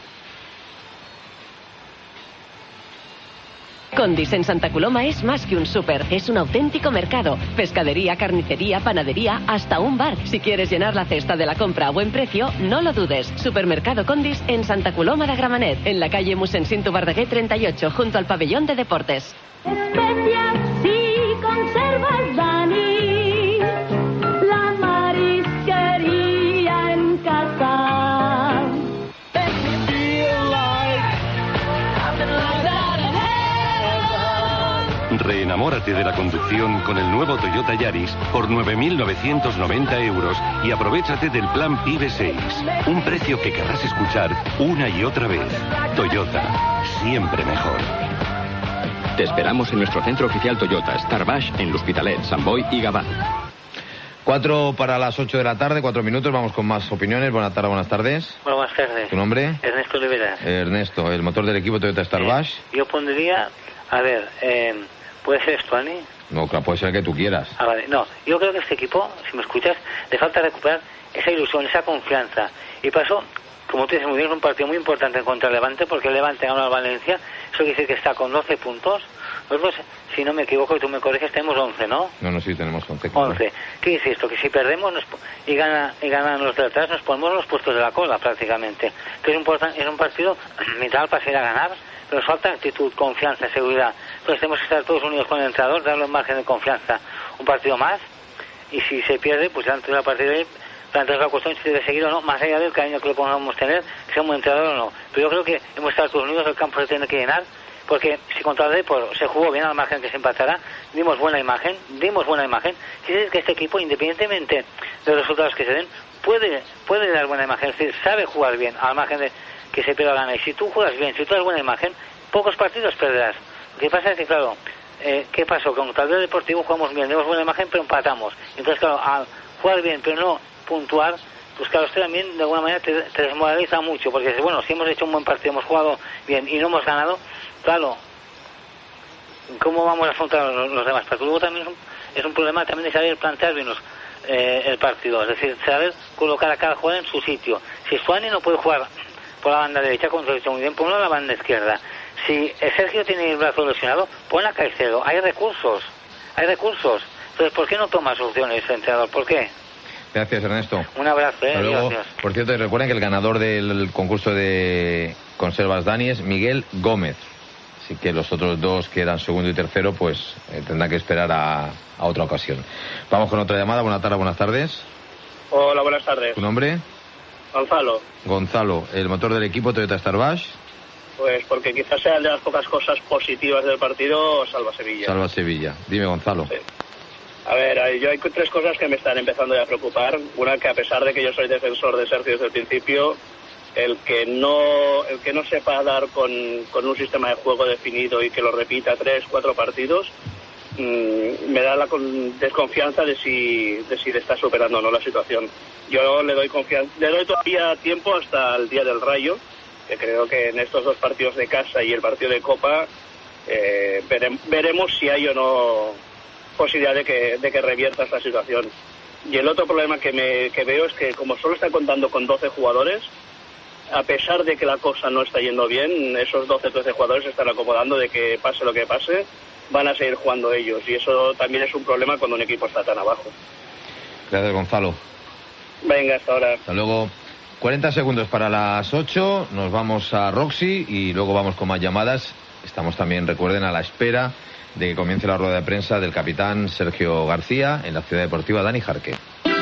Condis en Santa Coloma es más que un súper, es un auténtico mercado. Pescadería, carnicería, panadería, hasta un bar. Si quieres llenar la cesta de la compra a buen precio, no lo dudes. Supermercado Condis en Santa Coloma de Gramenet, en la calle Mossèn Verdaguer treinta y ocho, junto al pabellón de deportes. Especias si conservas, Dani, la marisquería en casa. Reina Enamórate de la conducción con el nuevo Toyota Yaris por nueve mil novecientos noventa euros y aprovéchate del plan PIBE seis. Un precio que querrás escuchar una y otra vez. Toyota, siempre mejor. Te esperamos en nuestro centro oficial Toyota, Starbash, en L'Hospitalet, Sant Boi y Gavà. Cuatro para las ocho de la tarde, cuatro minutos, vamos con más opiniones. Buenas tardes, buenas tardes. Bueno, buenas tardes. ¿Tu nombre? Ernesto Olivera. Ernesto, el motor del equipo Toyota Starbash. Eh, yo pondría, a ver, eh, ¿puede ser Stuani? No, claro, puede ser el que tú quieras. Ah, vale, no, yo creo que este equipo, si me escuchas, le falta recuperar esa ilusión, esa confianza. Y pasó, como tú dices muy bien, es un partido muy importante contra el Levante, porque el Levante ganó al Valencia, eso quiere decir que está con doce puntos. Nosotros, si no me equivoco y tú me corriges, tenemos once, ¿no? No, no, sí, tenemos once. once. ¿Qué dice esto? Que si perdemos nos, y, gana, y ganan los de atrás, nos ponemos en los puestos de la cola prácticamente. Que es un, es un partido vital para ir a ganar, pero nos falta actitud, confianza, seguridad. Entonces tenemos que estar todos unidos con el entrenador, darle un margen de confianza. Un partido más, y si se pierde, pues antes de la partida de ahí, plantear la cuestión si debe seguir o no, más allá del cariño que le podamos tener, que sea un buen entrenador o no. Pero yo creo que hemos estado todos unidos, el campo se tiene que llenar, porque si contra el Depor se jugó bien al margen que se empatará, dimos buena imagen, dimos buena imagen. Quiere decir que este equipo, independientemente de los resultados que se den, puede puede dar buena imagen, es decir, sabe jugar bien al margen de que se pierda o gane. Y si tú juegas bien, si tú das buena imagen, pocos partidos perderás. Lo que pasa es que, claro, eh, ¿qué pasó? Con contra el Deportivo jugamos bien, dimos buena imagen, pero empatamos. Entonces, claro, al jugar bien, pero no puntuar, pues claro, usted también de alguna manera te, te desmoraliza mucho, porque bueno, si hemos hecho un buen partido, hemos jugado bien y no hemos ganado, claro, ¿cómo vamos a afrontar los, los demás? Pero luego también es un, es un problema también de saber plantear bien los, eh, el partido, es decir, saber colocar a cada jugador en su sitio. Si Stuani no puede jugar por la banda derecha, como se ha dicho muy bien, ponlo a la banda izquierda. Si Sergio tiene el brazo lesionado, pon a Caicedo. Hay recursos, hay recursos. Entonces, ¿por qué no toma soluciones, entrenador? ¿Por qué? Gracias, Ernesto. Un abrazo, eh. Luego, Gracias. por cierto, recuerden que el ganador del concurso de Conservas Dani es Miguel Gómez. Así que los otros dos, que eran segundo y tercero, pues eh, tendrán que esperar a, a otra ocasión. Vamos con otra llamada. Buenas tardes, buenas tardes. Hola, buenas tardes. ¿Tu nombre? Gonzalo. Gonzalo, el motor del equipo Toyota Starbash. Pues porque quizás sea de las pocas cosas positivas del partido, Salva Sevilla. Salva Sevilla. Dime, Gonzalo. Sí. A ver, yo hay tres cosas que me están empezando ya a preocupar. Una, que a pesar de que yo soy defensor de Sergio desde el principio, el que no el que no sepa dar con, con un sistema de juego definido y que lo repita tres, cuatro partidos, mmm, me da la con, desconfianza de si de si le está superando o no la situación. Yo le doy confianza, le doy todavía tiempo hasta el día del Rayo, que creo que en estos dos partidos de casa y el partido de Copa eh, vere, veremos si hay o no posibilidad de que, de que revierta esta situación. Y el otro problema que, me, que veo es que como solo está contando con doce jugadores, a pesar de que la cosa no está yendo bien, esos doce, trece jugadores se están acomodando de que pase lo que pase, van a seguir jugando ellos. Y eso también es un problema cuando un equipo está tan abajo. Gracias, Gonzalo. Venga, hasta ahora. Hasta luego. cuarenta segundos para las ocho, nos vamos a Roxy y luego vamos con más llamadas. Estamos también, recuerden, a la espera de que comience la rueda de prensa del capitán Sergio García en la Ciudad Deportiva Dani Jarque.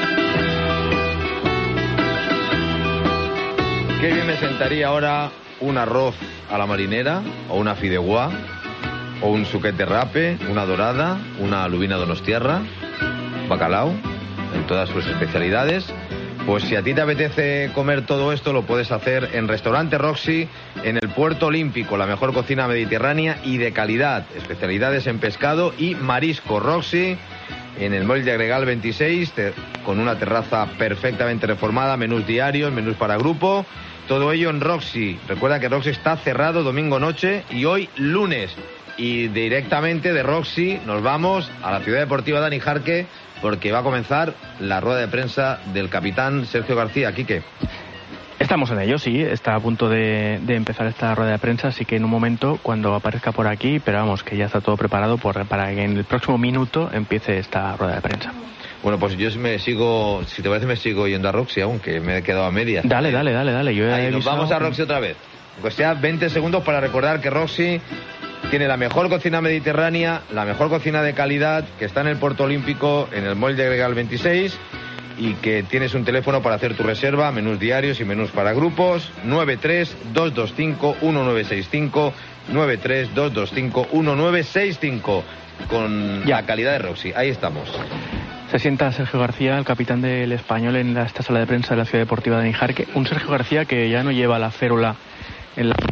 Qué bien me sentaría ahora un arroz a la marinera, o una fideuá, o un suquet de rape, una dorada, una lubina donostiarra, bacalao, en todas sus especialidades. Pues si a ti te apetece comer todo esto, lo puedes hacer en Restaurante Roxy, en el Puerto Olímpico, la mejor cocina mediterránea y de calidad. Especialidades en pescado y marisco. Roxy, en el Muelle de Gregal veintiséis, te, con una terraza perfectamente reformada, menús diarios, menús para grupo, todo ello en Roxy. Recuerda que Roxy está cerrado domingo noche y hoy lunes. Y directamente de Roxy nos vamos a la Ciudad Deportiva Dani Jarque, porque va a comenzar la rueda de prensa del capitán Sergio García. Quique. Estamos en ello, sí, está a punto de, de empezar esta rueda de prensa, así que en un momento, cuando aparezca por aquí, pero vamos, que ya está todo preparado por, para que en el próximo minuto empiece esta rueda de prensa. Bueno, pues yo me sigo, si te parece, me sigo yendo a Roxy, aunque me he quedado a medias. Dale, dale, dale, dale. Yo Ahí, nos vamos a Roxy otra vez. Aunque sea veinte segundos para recordar que Roxy tiene la mejor cocina mediterránea, la mejor cocina de calidad, que está en el Puerto Olímpico, en el Muelle de Gregal veintiséis, y que tienes un teléfono para hacer tu reserva, menús diarios y menús para grupos, nueve tres dos dos cinco uno nueve seis cinco, nueve tres dos dos cinco uno nueve seis cinco. con ya. la calidad de Roxy. Ahí estamos. Se sienta Sergio García, el capitán del Español, en la, esta sala de prensa de la Ciudad Deportiva de Níjar. Que un Sergio García que ya no lleva la férula en la...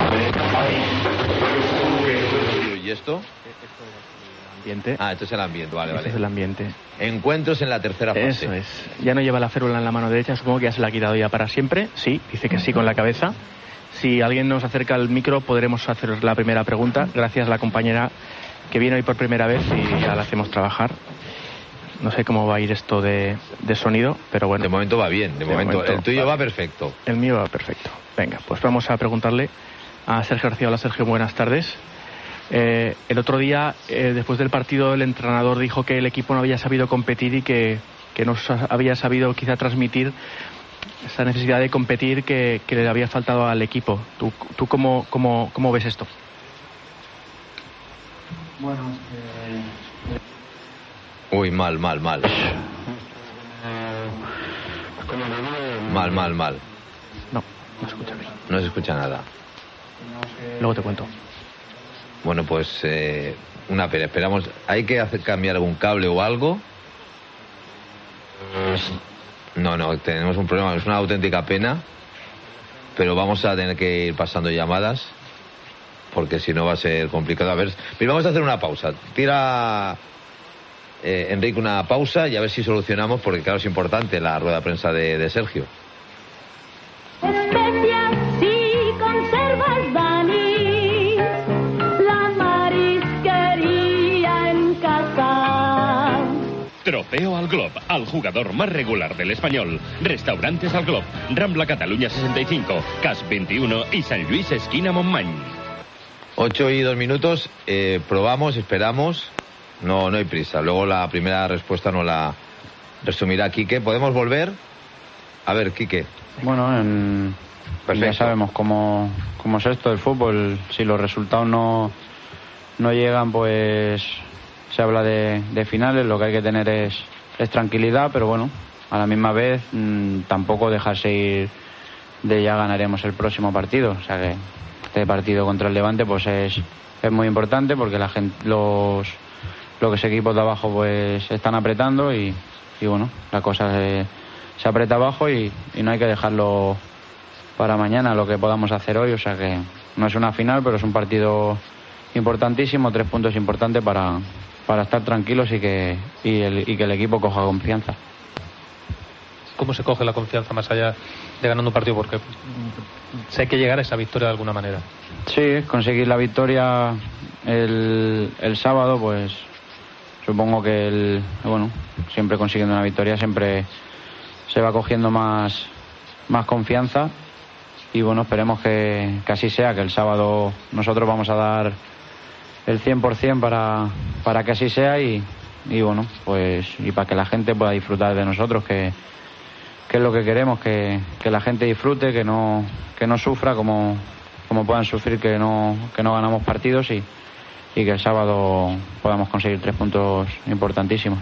¿Y esto? Ambiente. Ah, esto es el ambiente, vale, este vale. es el ambiente. Encuentros en la tercera fase. Eso es. Ya no lleva la férula en la mano derecha, supongo que ya se la ha quitado ya para siempre. Sí, dice que sí con la cabeza. Si alguien nos acerca al micro, podremos hacer la primera pregunta. Gracias a la compañera que viene hoy por primera vez y ya la hacemos trabajar. No sé cómo va a ir esto de, de sonido, pero bueno. De momento va bien, de, de momento, momento. El tuyo va perfecto. El mío va perfecto. Venga, pues vamos a preguntarle a Sergio García. Hola Sergio, buenas tardes. Eh, el otro día, eh, después del partido, el entrenador dijo que el equipo no había sabido competir y que, que no había sabido quizá transmitir esa necesidad de competir que, que le había faltado al equipo. ¿Tú, tú cómo, cómo, cómo ves esto? Bueno, eh... Uy, mal, mal, mal. Mal, mal, mal. No, no se escucha bien. No se escucha nada. Luego te cuento. Bueno, pues eh, una pena. Esperamos. ¿Hay que hacer cambiar algún cable o algo? No, no, tenemos un problema. Es una auténtica pena. Pero vamos a tener que ir pasando llamadas. Porque si no va a ser complicado. A ver, pero vamos a hacer una pausa. Tira, eh, Enrique, una pausa y a ver si solucionamos. Porque claro, es importante la rueda de prensa de, de Sergio. Especias si conservas Dani, la marisquería en casa. Trofeo al Glob, al jugador más regular del Español. Restaurantes al Glob, Rambla Cataluña sesenta y cinco, Cas veintiuno y San Luis esquina Montmany. Ocho y dos minutos, eh, probamos, esperamos. No, no hay prisa. Luego la primera respuesta nos la resumirá Quique. ¿Podemos volver? A ver, Quique. Bueno, en... ya sabemos cómo, cómo es esto del fútbol. Si los resultados no, no llegan, pues se habla de, de finales. Lo que hay que tener es, es tranquilidad, pero bueno, a la misma vez mmm, tampoco dejarse ir de ya ganaremos el próximo partido. O sea que este partido contra el Levante pues es, es muy importante porque la gente, los, los equipos de abajo pues están apretando y, y bueno, la cosa se, se aprieta abajo y, y no hay que dejarlo para mañana lo que podamos hacer hoy. O sea que no es una final, pero es un partido importantísimo, tres puntos importantes para, para estar tranquilos y que, y, el, y que el equipo coja confianza. ¿Cómo se coge la confianza más allá de ganando un partido? Porque sé que llegar a esa victoria de alguna manera. Sí, conseguir la victoria el, el sábado, pues supongo que el, bueno, siempre consiguiendo una victoria siempre se va cogiendo más, más confianza y bueno, esperemos que, que así sea, que el sábado nosotros vamos a dar el cien por ciento para, para que así sea y, y bueno, pues y para que la gente pueda disfrutar de nosotros, que que es lo que queremos, que, que la gente disfrute, que no que no sufra como, como puedan sufrir que no que no ganamos partidos y, y que el sábado podamos conseguir tres puntos importantísimos.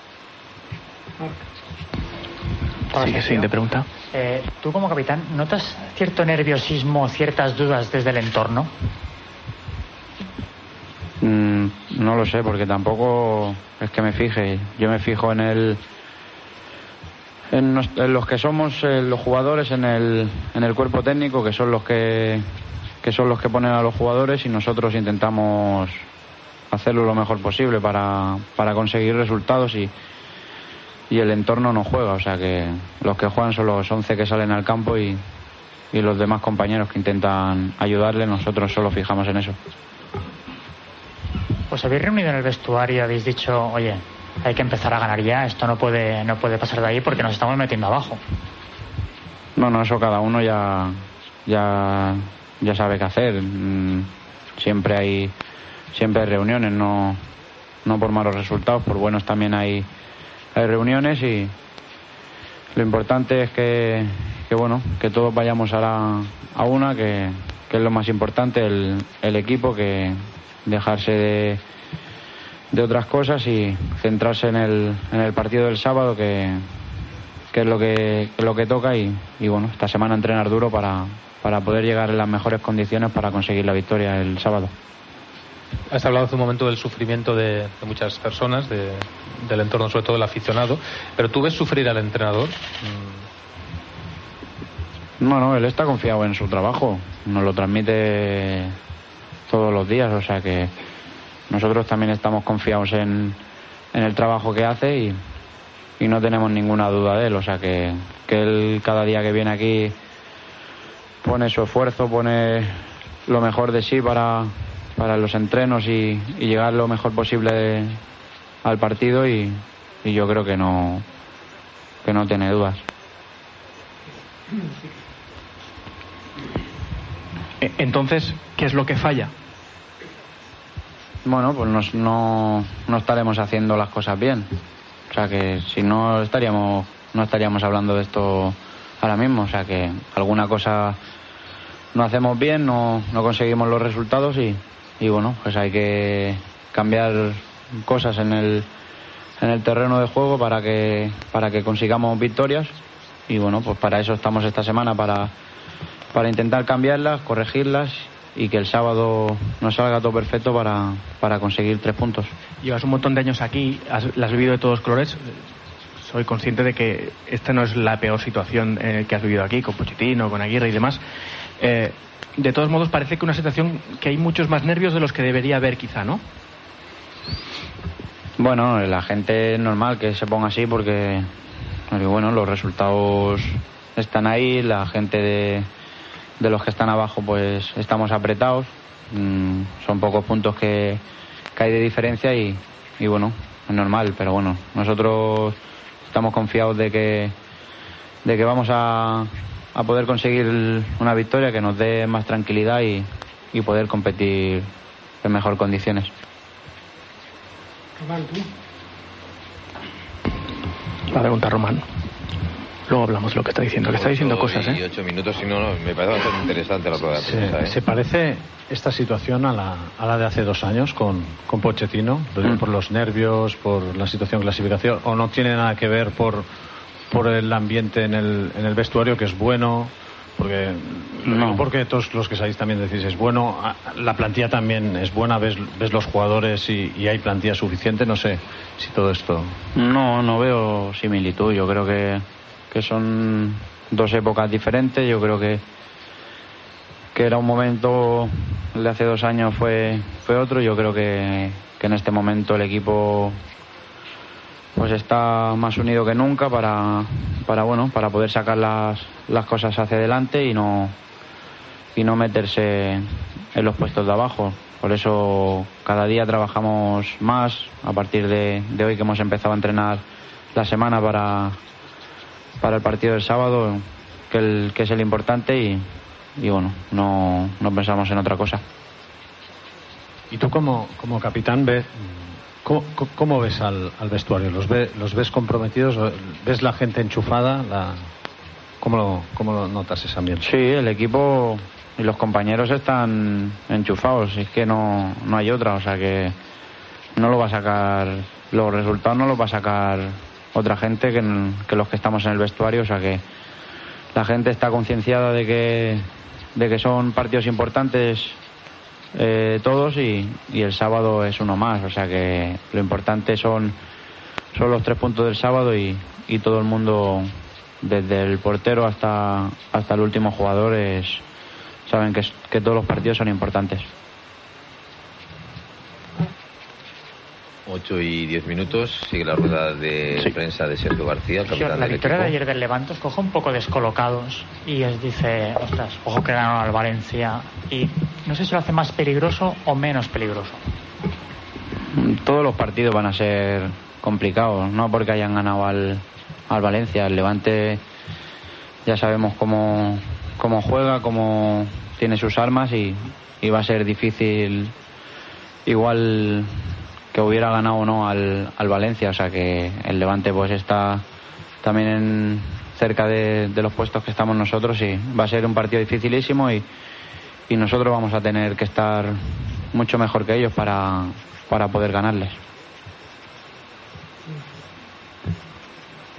Sí, que siguiente pregunta. Eh, tú como capitán, ¿notas cierto nerviosismo, ciertas dudas desde el entorno? Mm, no lo sé, porque tampoco es que me fije. Yo me fijo en el En, nos, en los que somos eh, los jugadores, en el, en el cuerpo técnico, que son los que, que son los que ponen a los jugadores y nosotros intentamos hacerlo lo mejor posible para, para conseguir resultados y, y el entorno no juega. O sea que los que juegan son los once que salen al campo y, y los demás compañeros que intentan ayudarle. Nosotros solo fijamos en eso. Pues habéis reunido en el vestuario y habéis dicho, oye, hay que empezar a ganar ya, esto no puede no puede pasar de ahí porque nos estamos metiendo abajo. No, no, eso cada uno ya ya ya sabe qué hacer. Siempre hay siempre hay reuniones, no no por malos resultados, por buenos también hay hay reuniones y lo importante es que, que bueno, que todos vayamos a la, a una, que, que es lo más importante, el, el equipo, que dejarse de de otras cosas y centrarse en el, en el partido del sábado, que, que es lo que, que lo que toca y, y bueno, esta semana entrenar duro para, para poder llegar en las mejores condiciones para conseguir la victoria el sábado. Has hablado hace un momento del sufrimiento de, de muchas personas, de, del entorno, sobre todo del aficionado, pero ¿tú ves sufrir al entrenador? No, no, él está confiado en su trabajo, nos lo transmite todos los días, o sea que nosotros también estamos confiados en, en el trabajo que hace y, y no tenemos ninguna duda de él, o sea que, que él cada día que viene aquí pone su esfuerzo, pone lo mejor de sí para, para los entrenos y, y llegar lo mejor posible de, al partido y, y yo creo que no, que no tiene dudas. Entonces, ¿qué es lo que falla? Bueno, pues nos, no, no estaremos haciendo las cosas bien. O sea que si no estaríamos, no estaríamos hablando de esto ahora mismo. O sea que alguna cosa no hacemos bien, no, no conseguimos los resultados y, y bueno, pues hay que cambiar cosas en el, en el terreno de juego para que, para que consigamos victorias. Y bueno, pues para eso estamos esta semana, para, para intentar cambiarlas, corregirlas y que el sábado nos salga todo perfecto para, para conseguir tres puntos. Llevas un montón de años aquí, has, la has vivido de todos colores. Soy consciente de que esta no es la peor situación eh, que has vivido aquí, con Pochettino, con Aguirre y demás. Eh, de todos modos, parece que una situación que hay muchos más nervios de los que debería haber, quizá, ¿no? Bueno, la gente es normal que se ponga así porque, bueno, los resultados están ahí, la gente de, de los que están abajo, pues estamos apretados. Mm, son pocos puntos que, que hay de diferencia y, y bueno, es normal, pero bueno, nosotros estamos confiados de que, de que vamos a, a poder conseguir una victoria que nos dé más tranquilidad y, y poder competir en mejor condiciones. Román, ¿tú? La pregunta, Román. Luego hablamos de lo que está diciendo, que está diciendo cosas, ¿eh? Y ocho minutos, si no, no, me parece bastante interesante la prueba de prensa, ¿eh? ¿Se parece esta situación a la, a la de hace dos años con, con Pochettino? Lo digo por los nervios, por la situación clasificación, o no tiene nada que ver por, por el ambiente en el, en el vestuario, que es bueno, porque no. Porque todos los que salís también decís es bueno, la plantilla también es buena, ves, ves los jugadores y, y hay plantilla suficiente, no sé si todo esto... No, no veo similitud, yo creo que que son dos épocas diferentes. Yo creo que que era un momento, el de hace dos años fue fue otro. Yo creo que, que en este momento el equipo pues está más unido que nunca para para bueno para poder sacar las, las cosas hacia adelante y no y no meterse en los puestos de abajo. Por eso cada día trabajamos más a partir de, de hoy que hemos empezado a entrenar la semana para para el partido del sábado, que, el, que es el importante y, y bueno, no, no pensamos en otra cosa. ¿Y tú como, como capitán ves, cómo, cómo ves al, al vestuario? ¿Los, ve, ¿Los ves comprometidos? ¿Ves la gente enchufada? La, ¿cómo, lo, ¿Cómo lo notas ese ambiente? Sí, el equipo y los compañeros están enchufados, es que no, no hay otra, o sea que no lo va a sacar, los resultados no los va a sacar otra gente que, que los que estamos en el vestuario, o sea que la gente está concienciada de que de que son partidos importantes eh, todos y, y el sábado es uno más, o sea que lo importante son son los tres puntos del sábado y, y todo el mundo, desde el portero hasta hasta el último jugador, es, saben que, que todos los partidos son importantes. ocho y diez minutos, sigue la rueda de sí. prensa de Sergio García, el capitán sí, la del victoria equipo. de ayer del Levante os coge un poco descolocados y os dice, ostras, ojo que ganaron al Valencia, y no sé si lo hace más peligroso o menos peligroso. Todos los partidos van a ser complicados, no porque hayan ganado al, al Valencia. El Levante ya sabemos cómo, cómo juega, cómo tiene sus armas y, y va a ser difícil igual que hubiera ganado o no al, al Valencia, o sea que el Levante pues está también en, cerca de, de los puestos que estamos nosotros y va a ser un partido dificilísimo y, y nosotros vamos a tener que estar mucho mejor que ellos para, para poder ganarles.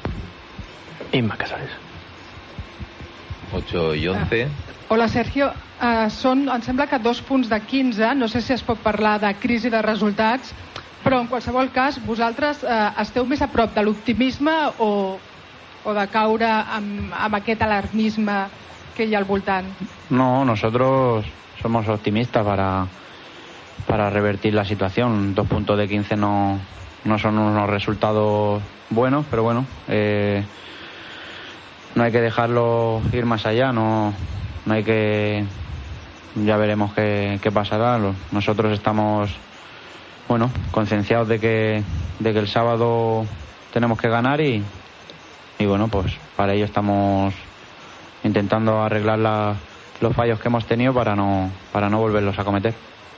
Inma Casares. ocho y once. Hola Sergio, uh, són, em sembla que dos punts de quinze, no sé si es pot parlar de crisi de resultats, però en qualsevol cas, vosaltres uh, esteu més a prop de l'optimisme o, o de caure amb, amb aquest alarmisme que hi ha al voltant? No, nosotros somos optimistas para, para revertir la situación. Dos puntos de quince no, no son unos resultados buenos, pero bueno, eh, no hay que dejarlo ir más allá, no, no hay que... Ya veremos qué, qué pasará. Nosotros estamos, bueno, concienciados de que, de que el sábado tenemos que ganar y, y bueno, pues para ello estamos intentando arreglar la, los fallos que hemos tenido para no, para no volverlos a cometer.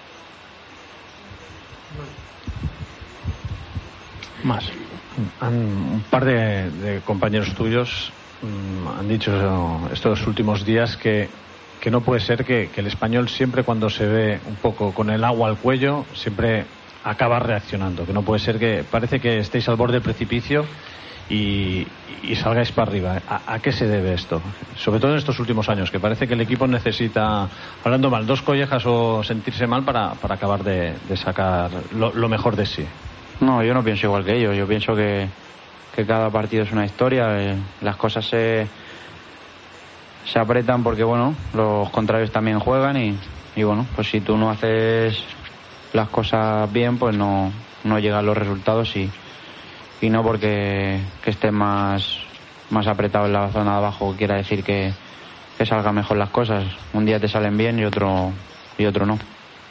Más. Han, un par de, de compañeros tuyos mmm, han dicho estos últimos días que, que no puede ser que, que el español siempre cuando se ve un poco con el agua al cuello siempre acaba reaccionando, que no puede ser que parece que estéis al borde del precipicio y, y salgáis para arriba. ¿A, ¿A qué se debe esto? Sobre todo en estos últimos años, que parece que el equipo necesita, hablando mal, dos collejas o sentirse mal para, para acabar de, de sacar lo, lo mejor de sí. No, yo no pienso igual que ellos. Yo pienso que, que cada partido es una historia. Eh, las cosas se, se apretan porque, bueno, los contrarios también juegan y, y, bueno, pues si tú no haces las cosas bien, pues no, no llegan los resultados y y no porque que esté más, más apretado en la zona de abajo quiera decir que, que salgan mejor las cosas. Un día te salen bien y otro y otro no.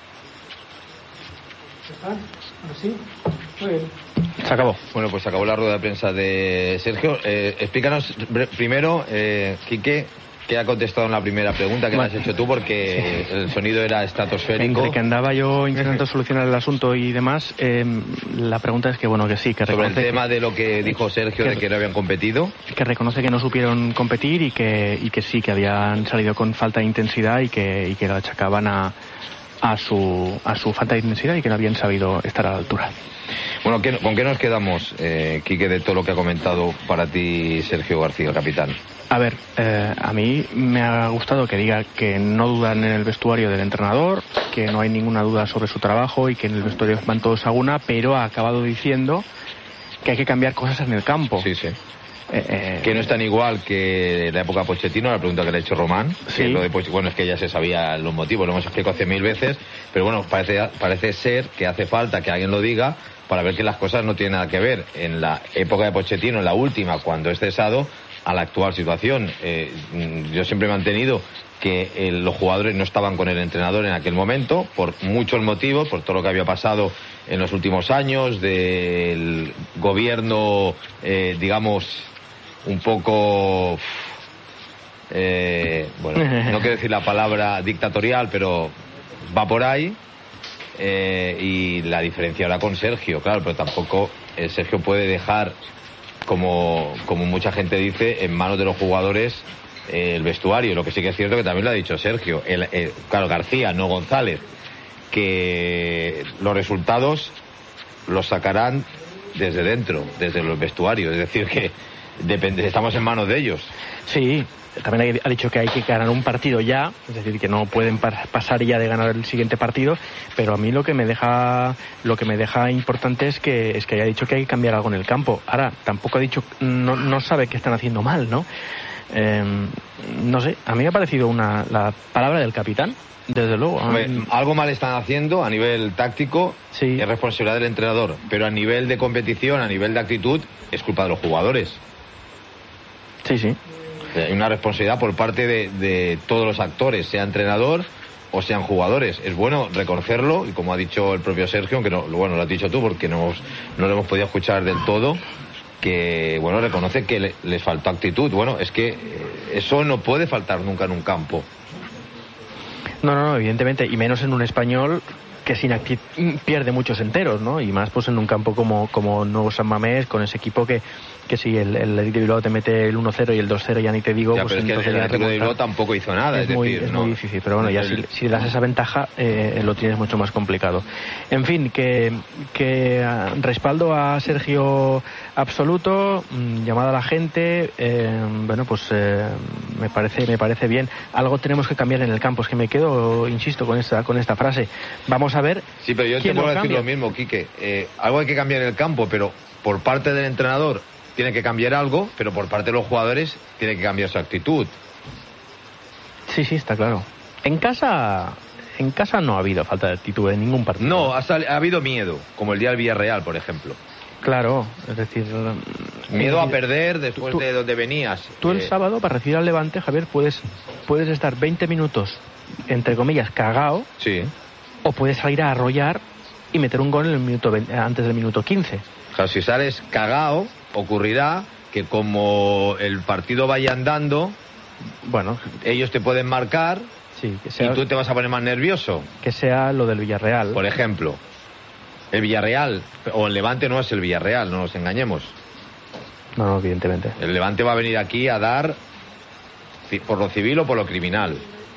¿Así? Muy bien. Se acabó. Bueno, pues se acabó la rueda de prensa de Sergio. Eh, explícanos primero, eh, Quique, ¿qué ha contestado en la primera pregunta que bueno, le has hecho tú? Porque sí, el sonido era estratosférico. Entre que andaba yo intentando solucionar el asunto y demás, eh, la pregunta es que, bueno, que sí, que sobre reconoce... el tema de lo que dijo Sergio, que, de que no habían competido. Que reconoce que no supieron competir y que, y que sí, que habían salido con falta de intensidad y que, y que lo achacaban a, a, su, a su falta de intensidad y que no habían sabido estar a la altura. Bueno, ¿qué, ¿con qué nos quedamos, eh, Quique, de todo lo que ha comentado para ti Sergio García, el capitán? A ver, eh, a mí me ha gustado que diga que no dudan en el vestuario del entrenador, que no hay ninguna duda sobre su trabajo y que en el vestuario van todos a una, pero ha acabado diciendo que hay que cambiar cosas en el campo. Sí, sí. Eh, eh, que no es tan igual que la época Pochettino, la pregunta que le ha hecho Román. Sí. Que lo de, bueno, es que ya se sabía los motivos, lo hemos explicado cien mil veces, pero bueno, parece, parece ser que hace falta que alguien lo diga para ver que las cosas no tienen nada que ver en la época de Pochettino, en la última, cuando es cesado, a la actual situación. Eh, yo siempre he mantenido que eh, los jugadores no estaban con el entrenador en aquel momento, por muchos motivos, por todo lo que había pasado en los últimos años, del gobierno, eh, digamos, un poco... Eh, bueno, no quiero decir la palabra dictatorial, pero va por ahí. Eh, y la diferencia ahora con Sergio, claro, pero tampoco eh, Sergio puede dejar, como, como mucha gente dice, en manos de los jugadores eh, el vestuario. Lo que sí que es cierto que también lo ha dicho Sergio, el, el, claro, García, no González, que los resultados los sacarán desde dentro, desde los vestuarios, es decir, que depende, estamos en manos de ellos. Sí, también ha dicho que hay que ganar un partido ya, es decir, que no pueden pasar ya de ganar el siguiente partido, pero a mí lo que me deja lo que me deja importante es que es que haya dicho que hay que cambiar algo en el campo. Ahora, tampoco ha dicho, no, no sabe qué están haciendo mal, ¿no? Eh, no sé, a mí me ha parecido una la palabra del capitán, desde luego. Hombre, algo mal están haciendo a nivel táctico, sí, es responsabilidad del entrenador, pero a nivel de competición, a nivel de actitud, es culpa de los jugadores. Sí, sí. Hay una responsabilidad por parte de, de todos los actores, sea entrenador o sean jugadores. Es bueno reconocerlo y, como ha dicho el propio Sergio, aunque no, bueno, lo has dicho tú porque no, no lo hemos podido escuchar del todo, que bueno, reconoce que le, les faltó actitud. Bueno, es que eso no puede faltar nunca en un campo. No, no, no, evidentemente, y menos en un español que sin actitud pierde muchos enteros, ¿no? Y más pues en un campo como, como Nuevo San Mamés, con ese equipo que que si el, el Athletic de Bilbao te mete el uno cero y el dos cero ya ni te digo, ya, pues pero es entonces que el Athletic de Bilbao tampoco hizo nada, es, es muy, decir, es ¿no? muy difícil, pero bueno, ya si, si das esa ventaja eh, lo tienes mucho más complicado. En fin, que, que respaldo a Sergio absoluto, mmm, llamada a la gente, eh, bueno, pues eh, me parece, me parece bien. Algo tenemos que cambiar en el campo. Es que me quedo, insisto, con esta, con esta frase. Vamos a ver. Sí, pero yo te puedo decir lo mismo, Quique. Eh, algo hay que cambiar en el campo, pero por parte del entrenador tiene que cambiar algo, pero por parte de los jugadores tiene que cambiar su actitud. Sí, sí, está claro. En casa, en casa no ha habido falta de actitud en ningún partido. No, ha, sal, ha habido miedo, como el día del Villarreal, por ejemplo. Claro, es decir... Miedo a perder después tú, de donde venías. Tú el eh... sábado, para recibir al Levante, Javier, puedes, puedes estar veinte minutos, entre comillas, cagao. Sí. O puedes salir a arrollar y meter un gol en el minuto veinte, antes del minuto quince. Claro, si sales cagao, ocurrirá que como el partido vaya andando, bueno, ellos te pueden marcar, sí, que sea, y tú te vas a poner más nervioso. Que sea lo del Villarreal. Por ejemplo, el Villarreal, o el Levante no es el Villarreal, no nos engañemos. No, no, evidentemente. El Levante va a venir aquí a dar por lo civil o por lo criminal.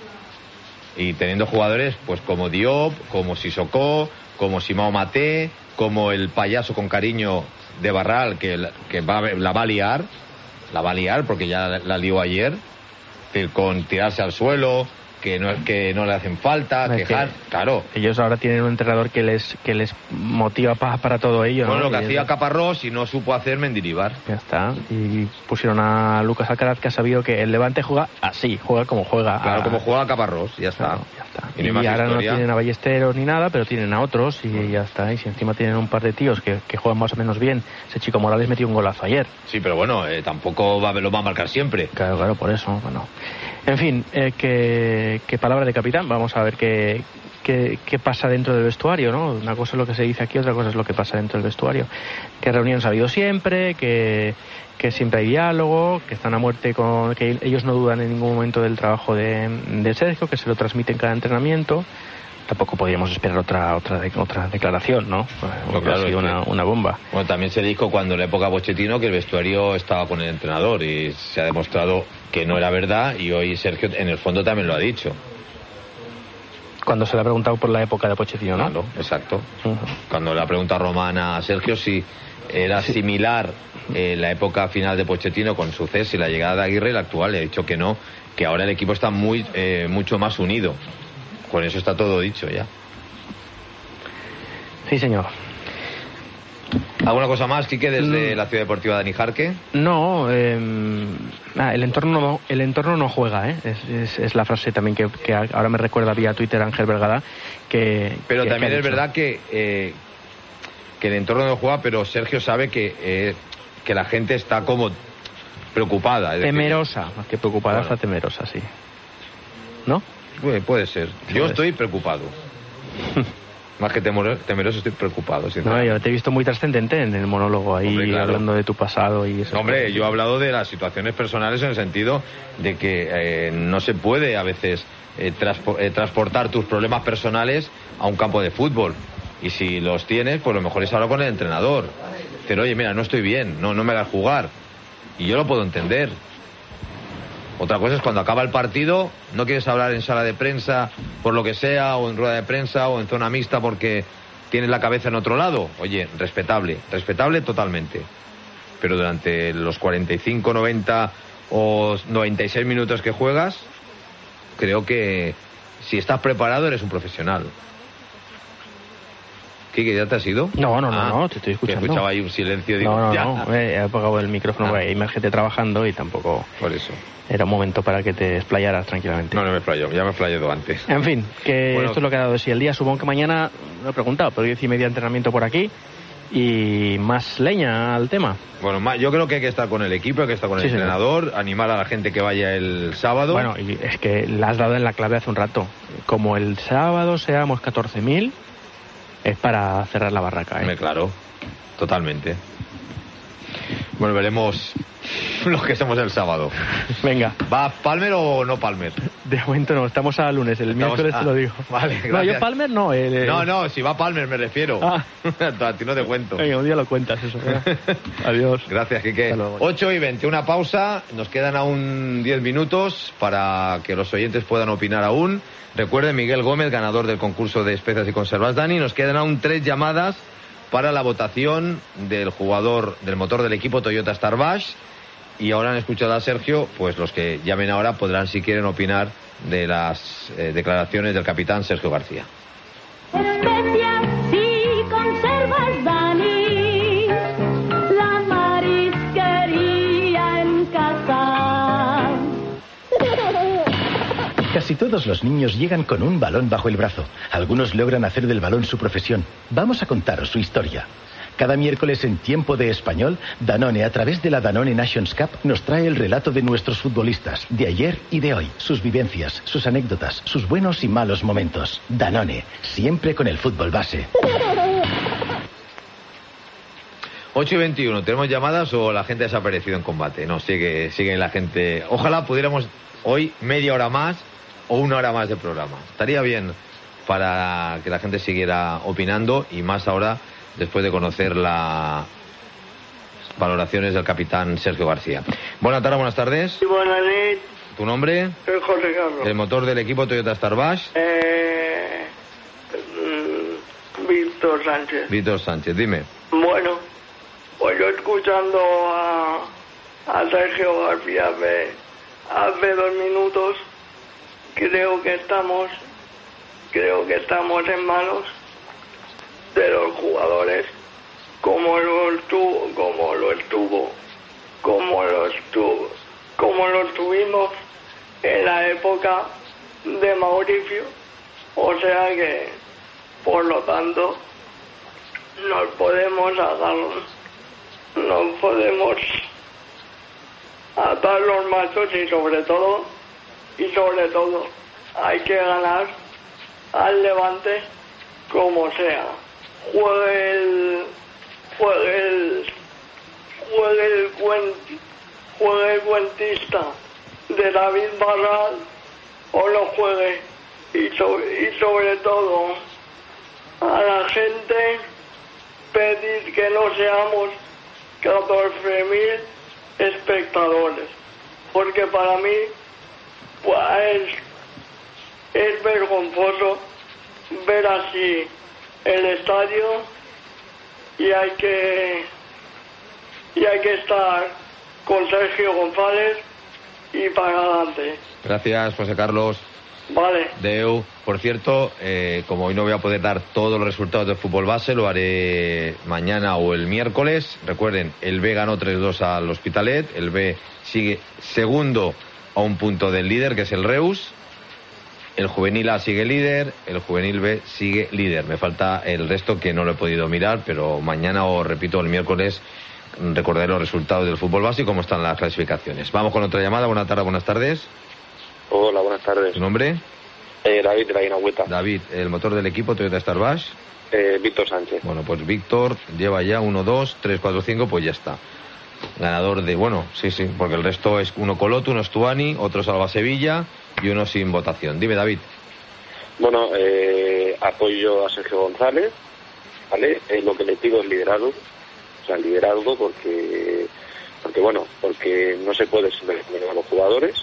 Y teniendo jugadores pues como Diop, como Sissoko, como Simao Maté, como el payaso con cariño de Barral, que, que va, la va a liar, la va a liar porque ya la, la lió ayer, con tirarse al suelo, que no, que no le hacen falta, es quejar, que claro. Ellos ahora tienen un entrenador que les que les motiva para, para todo ello, bueno, ¿no? lo que y hacía es... Caparrós y no supo hacer Mendilibar. Ya está. Y pusieron a Lucas Alcaraz, que ha sabido que el Levante juega así, juega como juega. Claro, a... como juega Caparrós, ya está. Claro, ya está. Y, y no ahora historia. No tienen a Ballesteros ni nada, pero tienen a otros y mm. ya está. Y si encima tienen un par de tíos que, que juegan más o menos bien. Ese chico Morales metió un golazo ayer. Sí, pero bueno, eh, tampoco va, lo va a marcar siempre. Claro, claro, por eso, bueno. En fin, eh, que, que palabra de capitán. Vamos a ver qué, qué, qué pasa dentro del vestuario, ¿no? Una cosa es lo que se dice aquí, otra cosa es lo que pasa dentro del vestuario. Que reuniones ha habido siempre, que, que siempre hay diálogo, que están a muerte con... que ellos no dudan en ningún momento del trabajo de, de Sergio, que se lo transmiten cada entrenamiento. Tampoco podríamos esperar otra otra otra declaración, ¿no? No, claro, ha sido una, una bomba. Bueno, también se dijo cuando en la época Pochettino que el vestuario estaba con el entrenador y se ha demostrado que no era verdad y hoy Sergio en el fondo también lo ha dicho. Cuando se le ha preguntado por la época de Pochettino, ¿no? Claro, exacto. Uh-huh. Cuando le ha preguntado a Román a Sergio si era sí. similar eh, la época final de Pochettino con su cese y la llegada de Aguirre, la actual, le ha dicho que no, que ahora el equipo está muy eh, mucho más unido. Con eso está todo dicho ya. Sí, señor. ¿Alguna cosa más, Quique, desde mm. la Ciudad Deportiva de Anijarque? No, eh, ah, el entorno no, el entorno no juega, ¿eh? Es, es, es la frase también que, que ahora me recuerda vía Twitter Ángel Vergada. Que, pero que, también que es verdad que, eh, que el entorno no juega, pero Sergio sabe que, eh, que la gente está como preocupada. Es temerosa, decir, más que preocupada, bueno. Está temerosa, sí. ¿No? Puede, puede ser. Yo puede estoy ser. preocupado. Más que temeroso, estoy preocupado. No, yo te he visto muy trascendente en el monólogo ahí, hombre, claro. Hablando de tu pasado y eso. No, hombre, yo he hablado de las situaciones personales en el sentido de que eh, no se puede a veces eh, transpo eh, transportar tus problemas personales a un campo de fútbol. Y si los tienes, pues lo mejor es hablar con el entrenador. Decir, oye, mira, no estoy bien, no, no me hagas jugar. Y yo lo puedo entender. Otra cosa es cuando acaba el partido, no quieres hablar en sala de prensa por lo que sea, o en rueda de prensa, o en zona mixta porque tienes la cabeza en otro lado. Oye, respetable, respetable totalmente. Pero durante los cuarenta y cinco, noventa o noventa y seis minutos que juegas, creo que si estás preparado eres un profesional. ¿Quique, ya te has ido? No, no, no, ah, no, te estoy escuchando. Te escuchaba ahí un silencio. Digo, no, no, ya. no, he apagado el micrófono, ah. Imagínate trabajando y tampoco... Por eso. Era un momento para que te explayaras tranquilamente. No, no me explayo, ya me he explayado antes. En fin, que bueno, esto es lo que ha dado de sí el día. Supongo que mañana, lo he preguntado, pero diez y media entrenamiento por aquí y más leña al tema. Bueno, yo creo que hay que estar con el equipo, hay que estar con el sí, entrenador, señor. Animar a la gente que vaya el sábado. Bueno, y es que la has dado en la clave hace un rato. Como el sábado seamos catorce mil... es para cerrar la barraca, ¿eh? Claro, totalmente. Bueno, veremos los que somos el sábado. Venga. ¿Va Palmer o no Palmer? De momento no, estamos a lunes, el estamos, miércoles ah, te lo digo. Vale, gracias. No, yo Palmer no. El, el... No, no, si va Palmer me refiero. Ah. A ti no te cuento. Venga, un día lo cuentas eso. Adiós. Gracias, Quique. ocho y veinte, una pausa. Nos quedan aún diez minutos para que los oyentes puedan opinar aún. Recuerden, Miguel Gómez, ganador del concurso de especias y conservas Dani. Nos quedan aún tres llamadas para la votación del jugador del motor del equipo Toyota Starbash. y ahora han escuchado a Sergio, pues los que llamen ahora podrán, si quieren, opinar de las eh, declaraciones del capitán Sergio García. Especias si conservas, Dani, la marisquería en casa. Casi todos los niños llegan con un balón bajo el brazo. Algunos logran hacer del balón su profesión. Vamos a contaros su historia. Cada miércoles en Tiempo de Español, Danone, a través de la Danone Nations Cup, nos trae el relato de nuestros futbolistas, de ayer y de hoy, sus vivencias, sus anécdotas, sus buenos y malos momentos. Danone, siempre con el fútbol base. ocho y veintiuno, ¿tenemos llamadas o la gente ha desaparecido en combate? No, sigue, sigue la gente. Ojalá pudiéramos hoy media hora más o una hora más de programa. Estaría bien para que la gente siguiera opinando, y más ahora después de conocer las valoraciones del capitán Sergio García. Buenas tardes, buenas tardes. Sí, buenas noches. ¿Tu nombre? Soy José Carlos. ¿El motor del equipo Toyota Starbash? Eh, mm, Víctor Sánchez. Víctor Sánchez, dime. Bueno, pues yo escuchando a, a Sergio García hace, hace dos minutos, creo que estamos, creo que estamos en manos de los jugadores, como lo estuvo, como lo estuvo, como lo estuvo, como lo estuvimos en la época de Mauricio. O sea que, por lo tanto, nos podemos atar, nos podemos atar los machos, y sobre todo, y sobre todo, hay que ganar al Levante como sea. Juegue el, juegue el, juegue el, cuen, juegue el cuentista de David Barral o no juegue, y sobre, y sobre todo a la gente pedir que no seamos catorce mil espectadores, porque para mí pues, es, es vergonzoso ver así el estadio, y hay que y hay que estar con Sergio González y para adelante. Gracias, José Carlos. Vale. Deu. Por cierto, eh, como hoy no voy a poder dar todos los resultados del fútbol base, lo haré mañana o el miércoles. Recuerden, el B ganó tres dos al Hospitalet, el B sigue segundo a un punto del líder, que es el Reus. El juvenil A sigue líder, el juvenil B sigue líder. Me falta el resto, que no lo he podido mirar, pero mañana, o repito, el miércoles, recordaré los resultados del fútbol base y cómo están las clasificaciones. Vamos con otra llamada. Buenas tardes, buenas tardes. Hola, buenas tardes. ¿Tu nombre? Eh, David de la Guinagüeta. David, el motor del equipo Toyota Starbash. Eh, Víctor Sánchez. Bueno, pues Víctor lleva ya uno, dos, tres, cuatro, cinco, pues ya está. Ganador de, bueno, sí, sí, porque el resto es uno Coloto, uno Stuani, otro Salva Sevilla y uno sin votación. Dime, David. Bueno, eh, apoyo a Sergio González, ¿vale? Eh, lo que le pido es liderazgo, o sea, liderazgo porque, porque bueno, porque no se puede subestimar a los jugadores,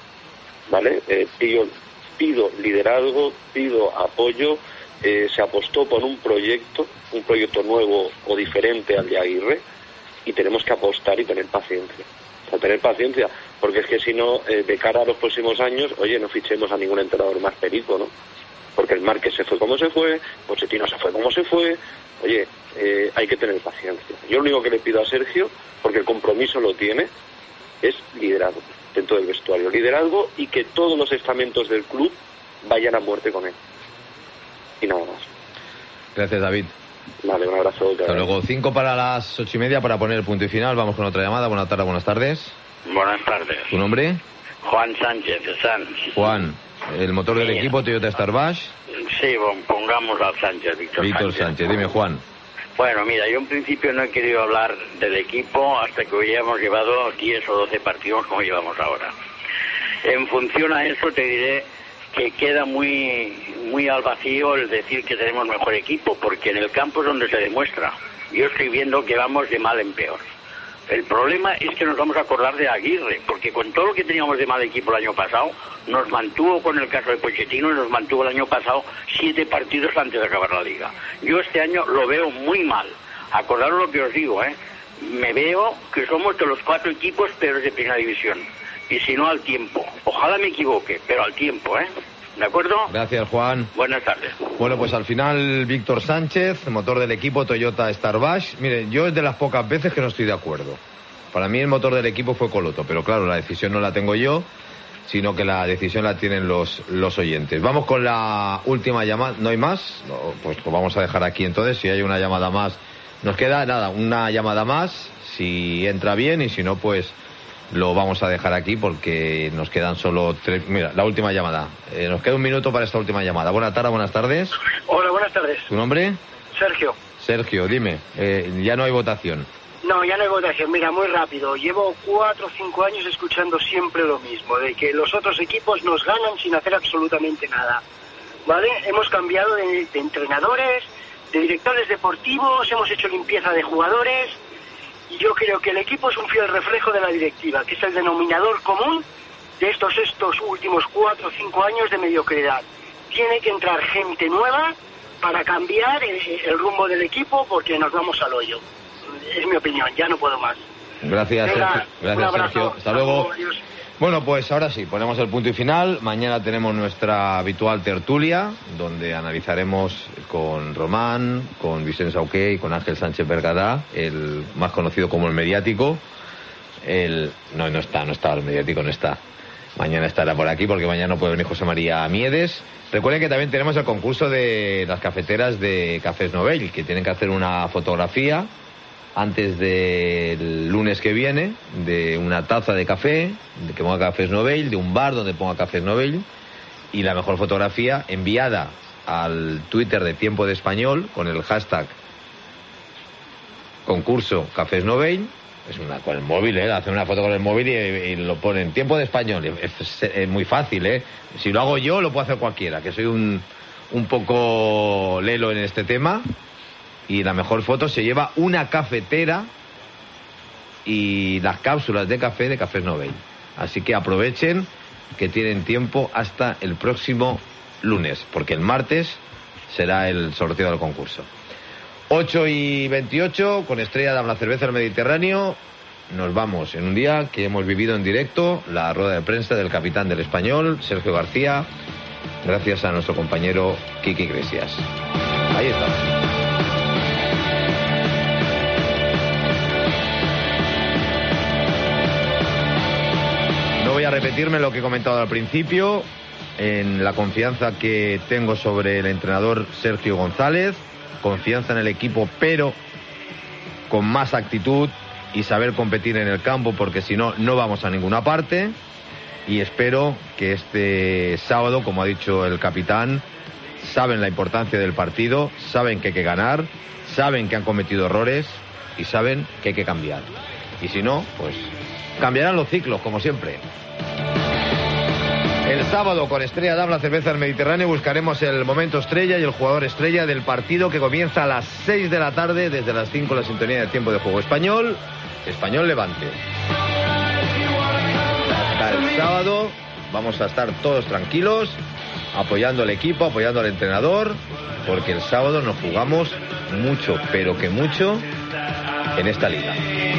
¿vale? Eh, pido, pido liderazgo, pido apoyo. Eh, se apostó por un proyecto, un proyecto nuevo o diferente al de Aguirre, y tenemos que apostar y tener paciencia. O sea, tener paciencia, porque es que si no, eh, de cara a los próximos años, oye, no fichemos a ningún entrenador más perico, ¿no? Porque el Márquez se fue como se fue, Pochettino se fue como se fue. Oye, eh, hay que tener paciencia. Yo lo único que le pido a Sergio, porque el compromiso lo tiene, es liderazgo dentro del vestuario. Liderazgo, y que todos los estamentos del club vayan a muerte con él. Y nada más. Gracias, David. Vale, un abrazo. Hasta luego. Cinco para las ocho y media para poner el punto y final. Vamos con otra llamada. Buenas tardes, buenas tardes. Buenas tardes. ¿Tu nombre? Juan Sánchez de Sanz. Juan, el motor del Sí. equipo Toyota Starbash. Sí, bon, pongamos al Sánchez, Víctor, Víctor Sánchez. Sánchez. Dime, Juan. Bueno, mira, yo en principio no he querido hablar del equipo hasta que hoy hemos llevado diez o doce partidos como llevamos ahora. En función a eso te diré que queda muy muy al vacío el decir que tenemos mejor equipo, porque en el campo es donde se demuestra. Yo estoy viendo que vamos de mal en peor. El problema es que nos vamos a acordar de Aguirre, porque con todo lo que teníamos de mal equipo el año pasado, nos mantuvo, con el caso de Pochettino, y nos mantuvo el año pasado siete partidos antes de acabar la liga. Yo este año lo veo muy mal. Acordaros lo que os digo, ¿eh? me veo que somos de los cuatro equipos peores de primera división. Y si no, al tiempo. Ojalá me equivoque, pero al tiempo, ¿eh? ¿De acuerdo? Gracias, Juan. Buenas tardes. Bueno, pues al final, Víctor Sánchez, motor del equipo Toyota Starbash. Mire, yo es de las pocas veces que no estoy de acuerdo. Para mí el motor del equipo fue Coloto, pero claro, la decisión no la tengo yo, sino que la decisión la tienen los, los oyentes. Vamos con la última llamada. ¿No hay más? No, pues lo vamos a dejar aquí entonces. Si hay una llamada más, nos queda nada, una llamada más, si entra bien, y si no, pues lo vamos a dejar aquí porque nos quedan solo tres. Mira, la última llamada. Eh, nos queda un minuto para esta última llamada. Buenas tardes, buenas tardes. Hola, buenas tardes. ¿Tu nombre? Sergio. Sergio, dime. Eh, ya no hay votación. No, ya no hay votación. Mira, muy rápido. Llevo cuatro o cinco años escuchando siempre lo mismo, de que los otros equipos nos ganan sin hacer absolutamente nada. ¿Vale? Hemos cambiado de, de entrenadores, de directores deportivos, hemos hecho limpieza de jugadores. Y yo creo que el equipo es un fiel reflejo de la directiva, que es el denominador común de estos, estos últimos cuatro o cinco años de mediocridad. Tiene que entrar gente nueva para cambiar el, el rumbo del equipo porque nos vamos al hoyo. Es mi opinión, ya no puedo más. Gracias, Venga, Sergio. Gracias, Sergio. Hasta luego. Adiós. Bueno, pues ahora sí, ponemos el punto y final. Mañana tenemos nuestra habitual tertulia, donde analizaremos con Román, con Vicente Sauqué y con Ángel Sánchez Bergadá, el más conocido como el mediático. El... No, no está, no está, el mediático no está. Mañana estará por aquí porque mañana no puede venir José María Miedes. Recuerden que también tenemos el concurso de las cafeteras de Cafés Novell, que tienen que hacer una fotografía antes del lunes que viene de una taza de café, de que ponga Cafés Novell, de un bar donde ponga Cafés Novell, y la mejor fotografía enviada al Twitter de Tiempo de Español con el hashtag concurso Cafés Novell. Es una con el móvil, ¿eh? Hace una foto con el móvil y, y lo pone en Tiempo de Español. Es, es, es muy fácil, ¿eh? Si lo hago yo, lo puede hacer cualquiera, que soy un, un poco lelo en este tema. Y la mejor foto se lleva una cafetera y las cápsulas de café de Cafés Novell. Así que aprovechen que tienen tiempo hasta el próximo lunes, porque el martes será el sorteo del concurso. ocho y veintiocho, con Estrella Damm, la cerveza del Mediterráneo. Nos vamos en un día que hemos vivido en directo la rueda de prensa del capitán del Español, Sergio García, gracias a nuestro compañero Kiki Iglesias. Ahí estamos. No voy a repetirme lo que he comentado al principio, en la confianza que tengo sobre el entrenador Sergio González, confianza en el equipo, pero con más actitud y saber competir en el campo, porque si no, no vamos a ninguna parte. Y espero que este sábado, como ha dicho el capitán, saben la importancia del partido, saben que hay que ganar, saben que han cometido errores y saben que hay que cambiar. Y si no, pues cambiarán los ciclos, como siempre. El sábado, con Estrella Damm, la cerveza del Mediterráneo, buscaremos el momento estrella y el jugador estrella del partido, que comienza a las seis de la tarde, desde las cinco, la sintonía de Tiempo de Juego Español, Español Levante. Hasta el sábado vamos a estar todos tranquilos, apoyando al equipo, apoyando al entrenador, porque el sábado nos jugamos mucho, pero que mucho, en esta liga.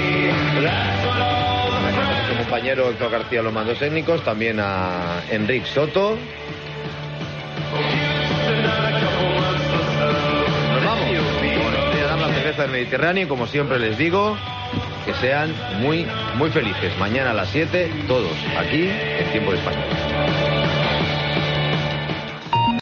A nuestro compañero Héctor García, los mandos técnicos, también a Enric Soto. Nos vamos con Estrella Damm, la cerveza del Mediterráneo, y como siempre les digo, que sean muy, muy felices. Mañana a las siete, todos aquí en Tiempo de Español.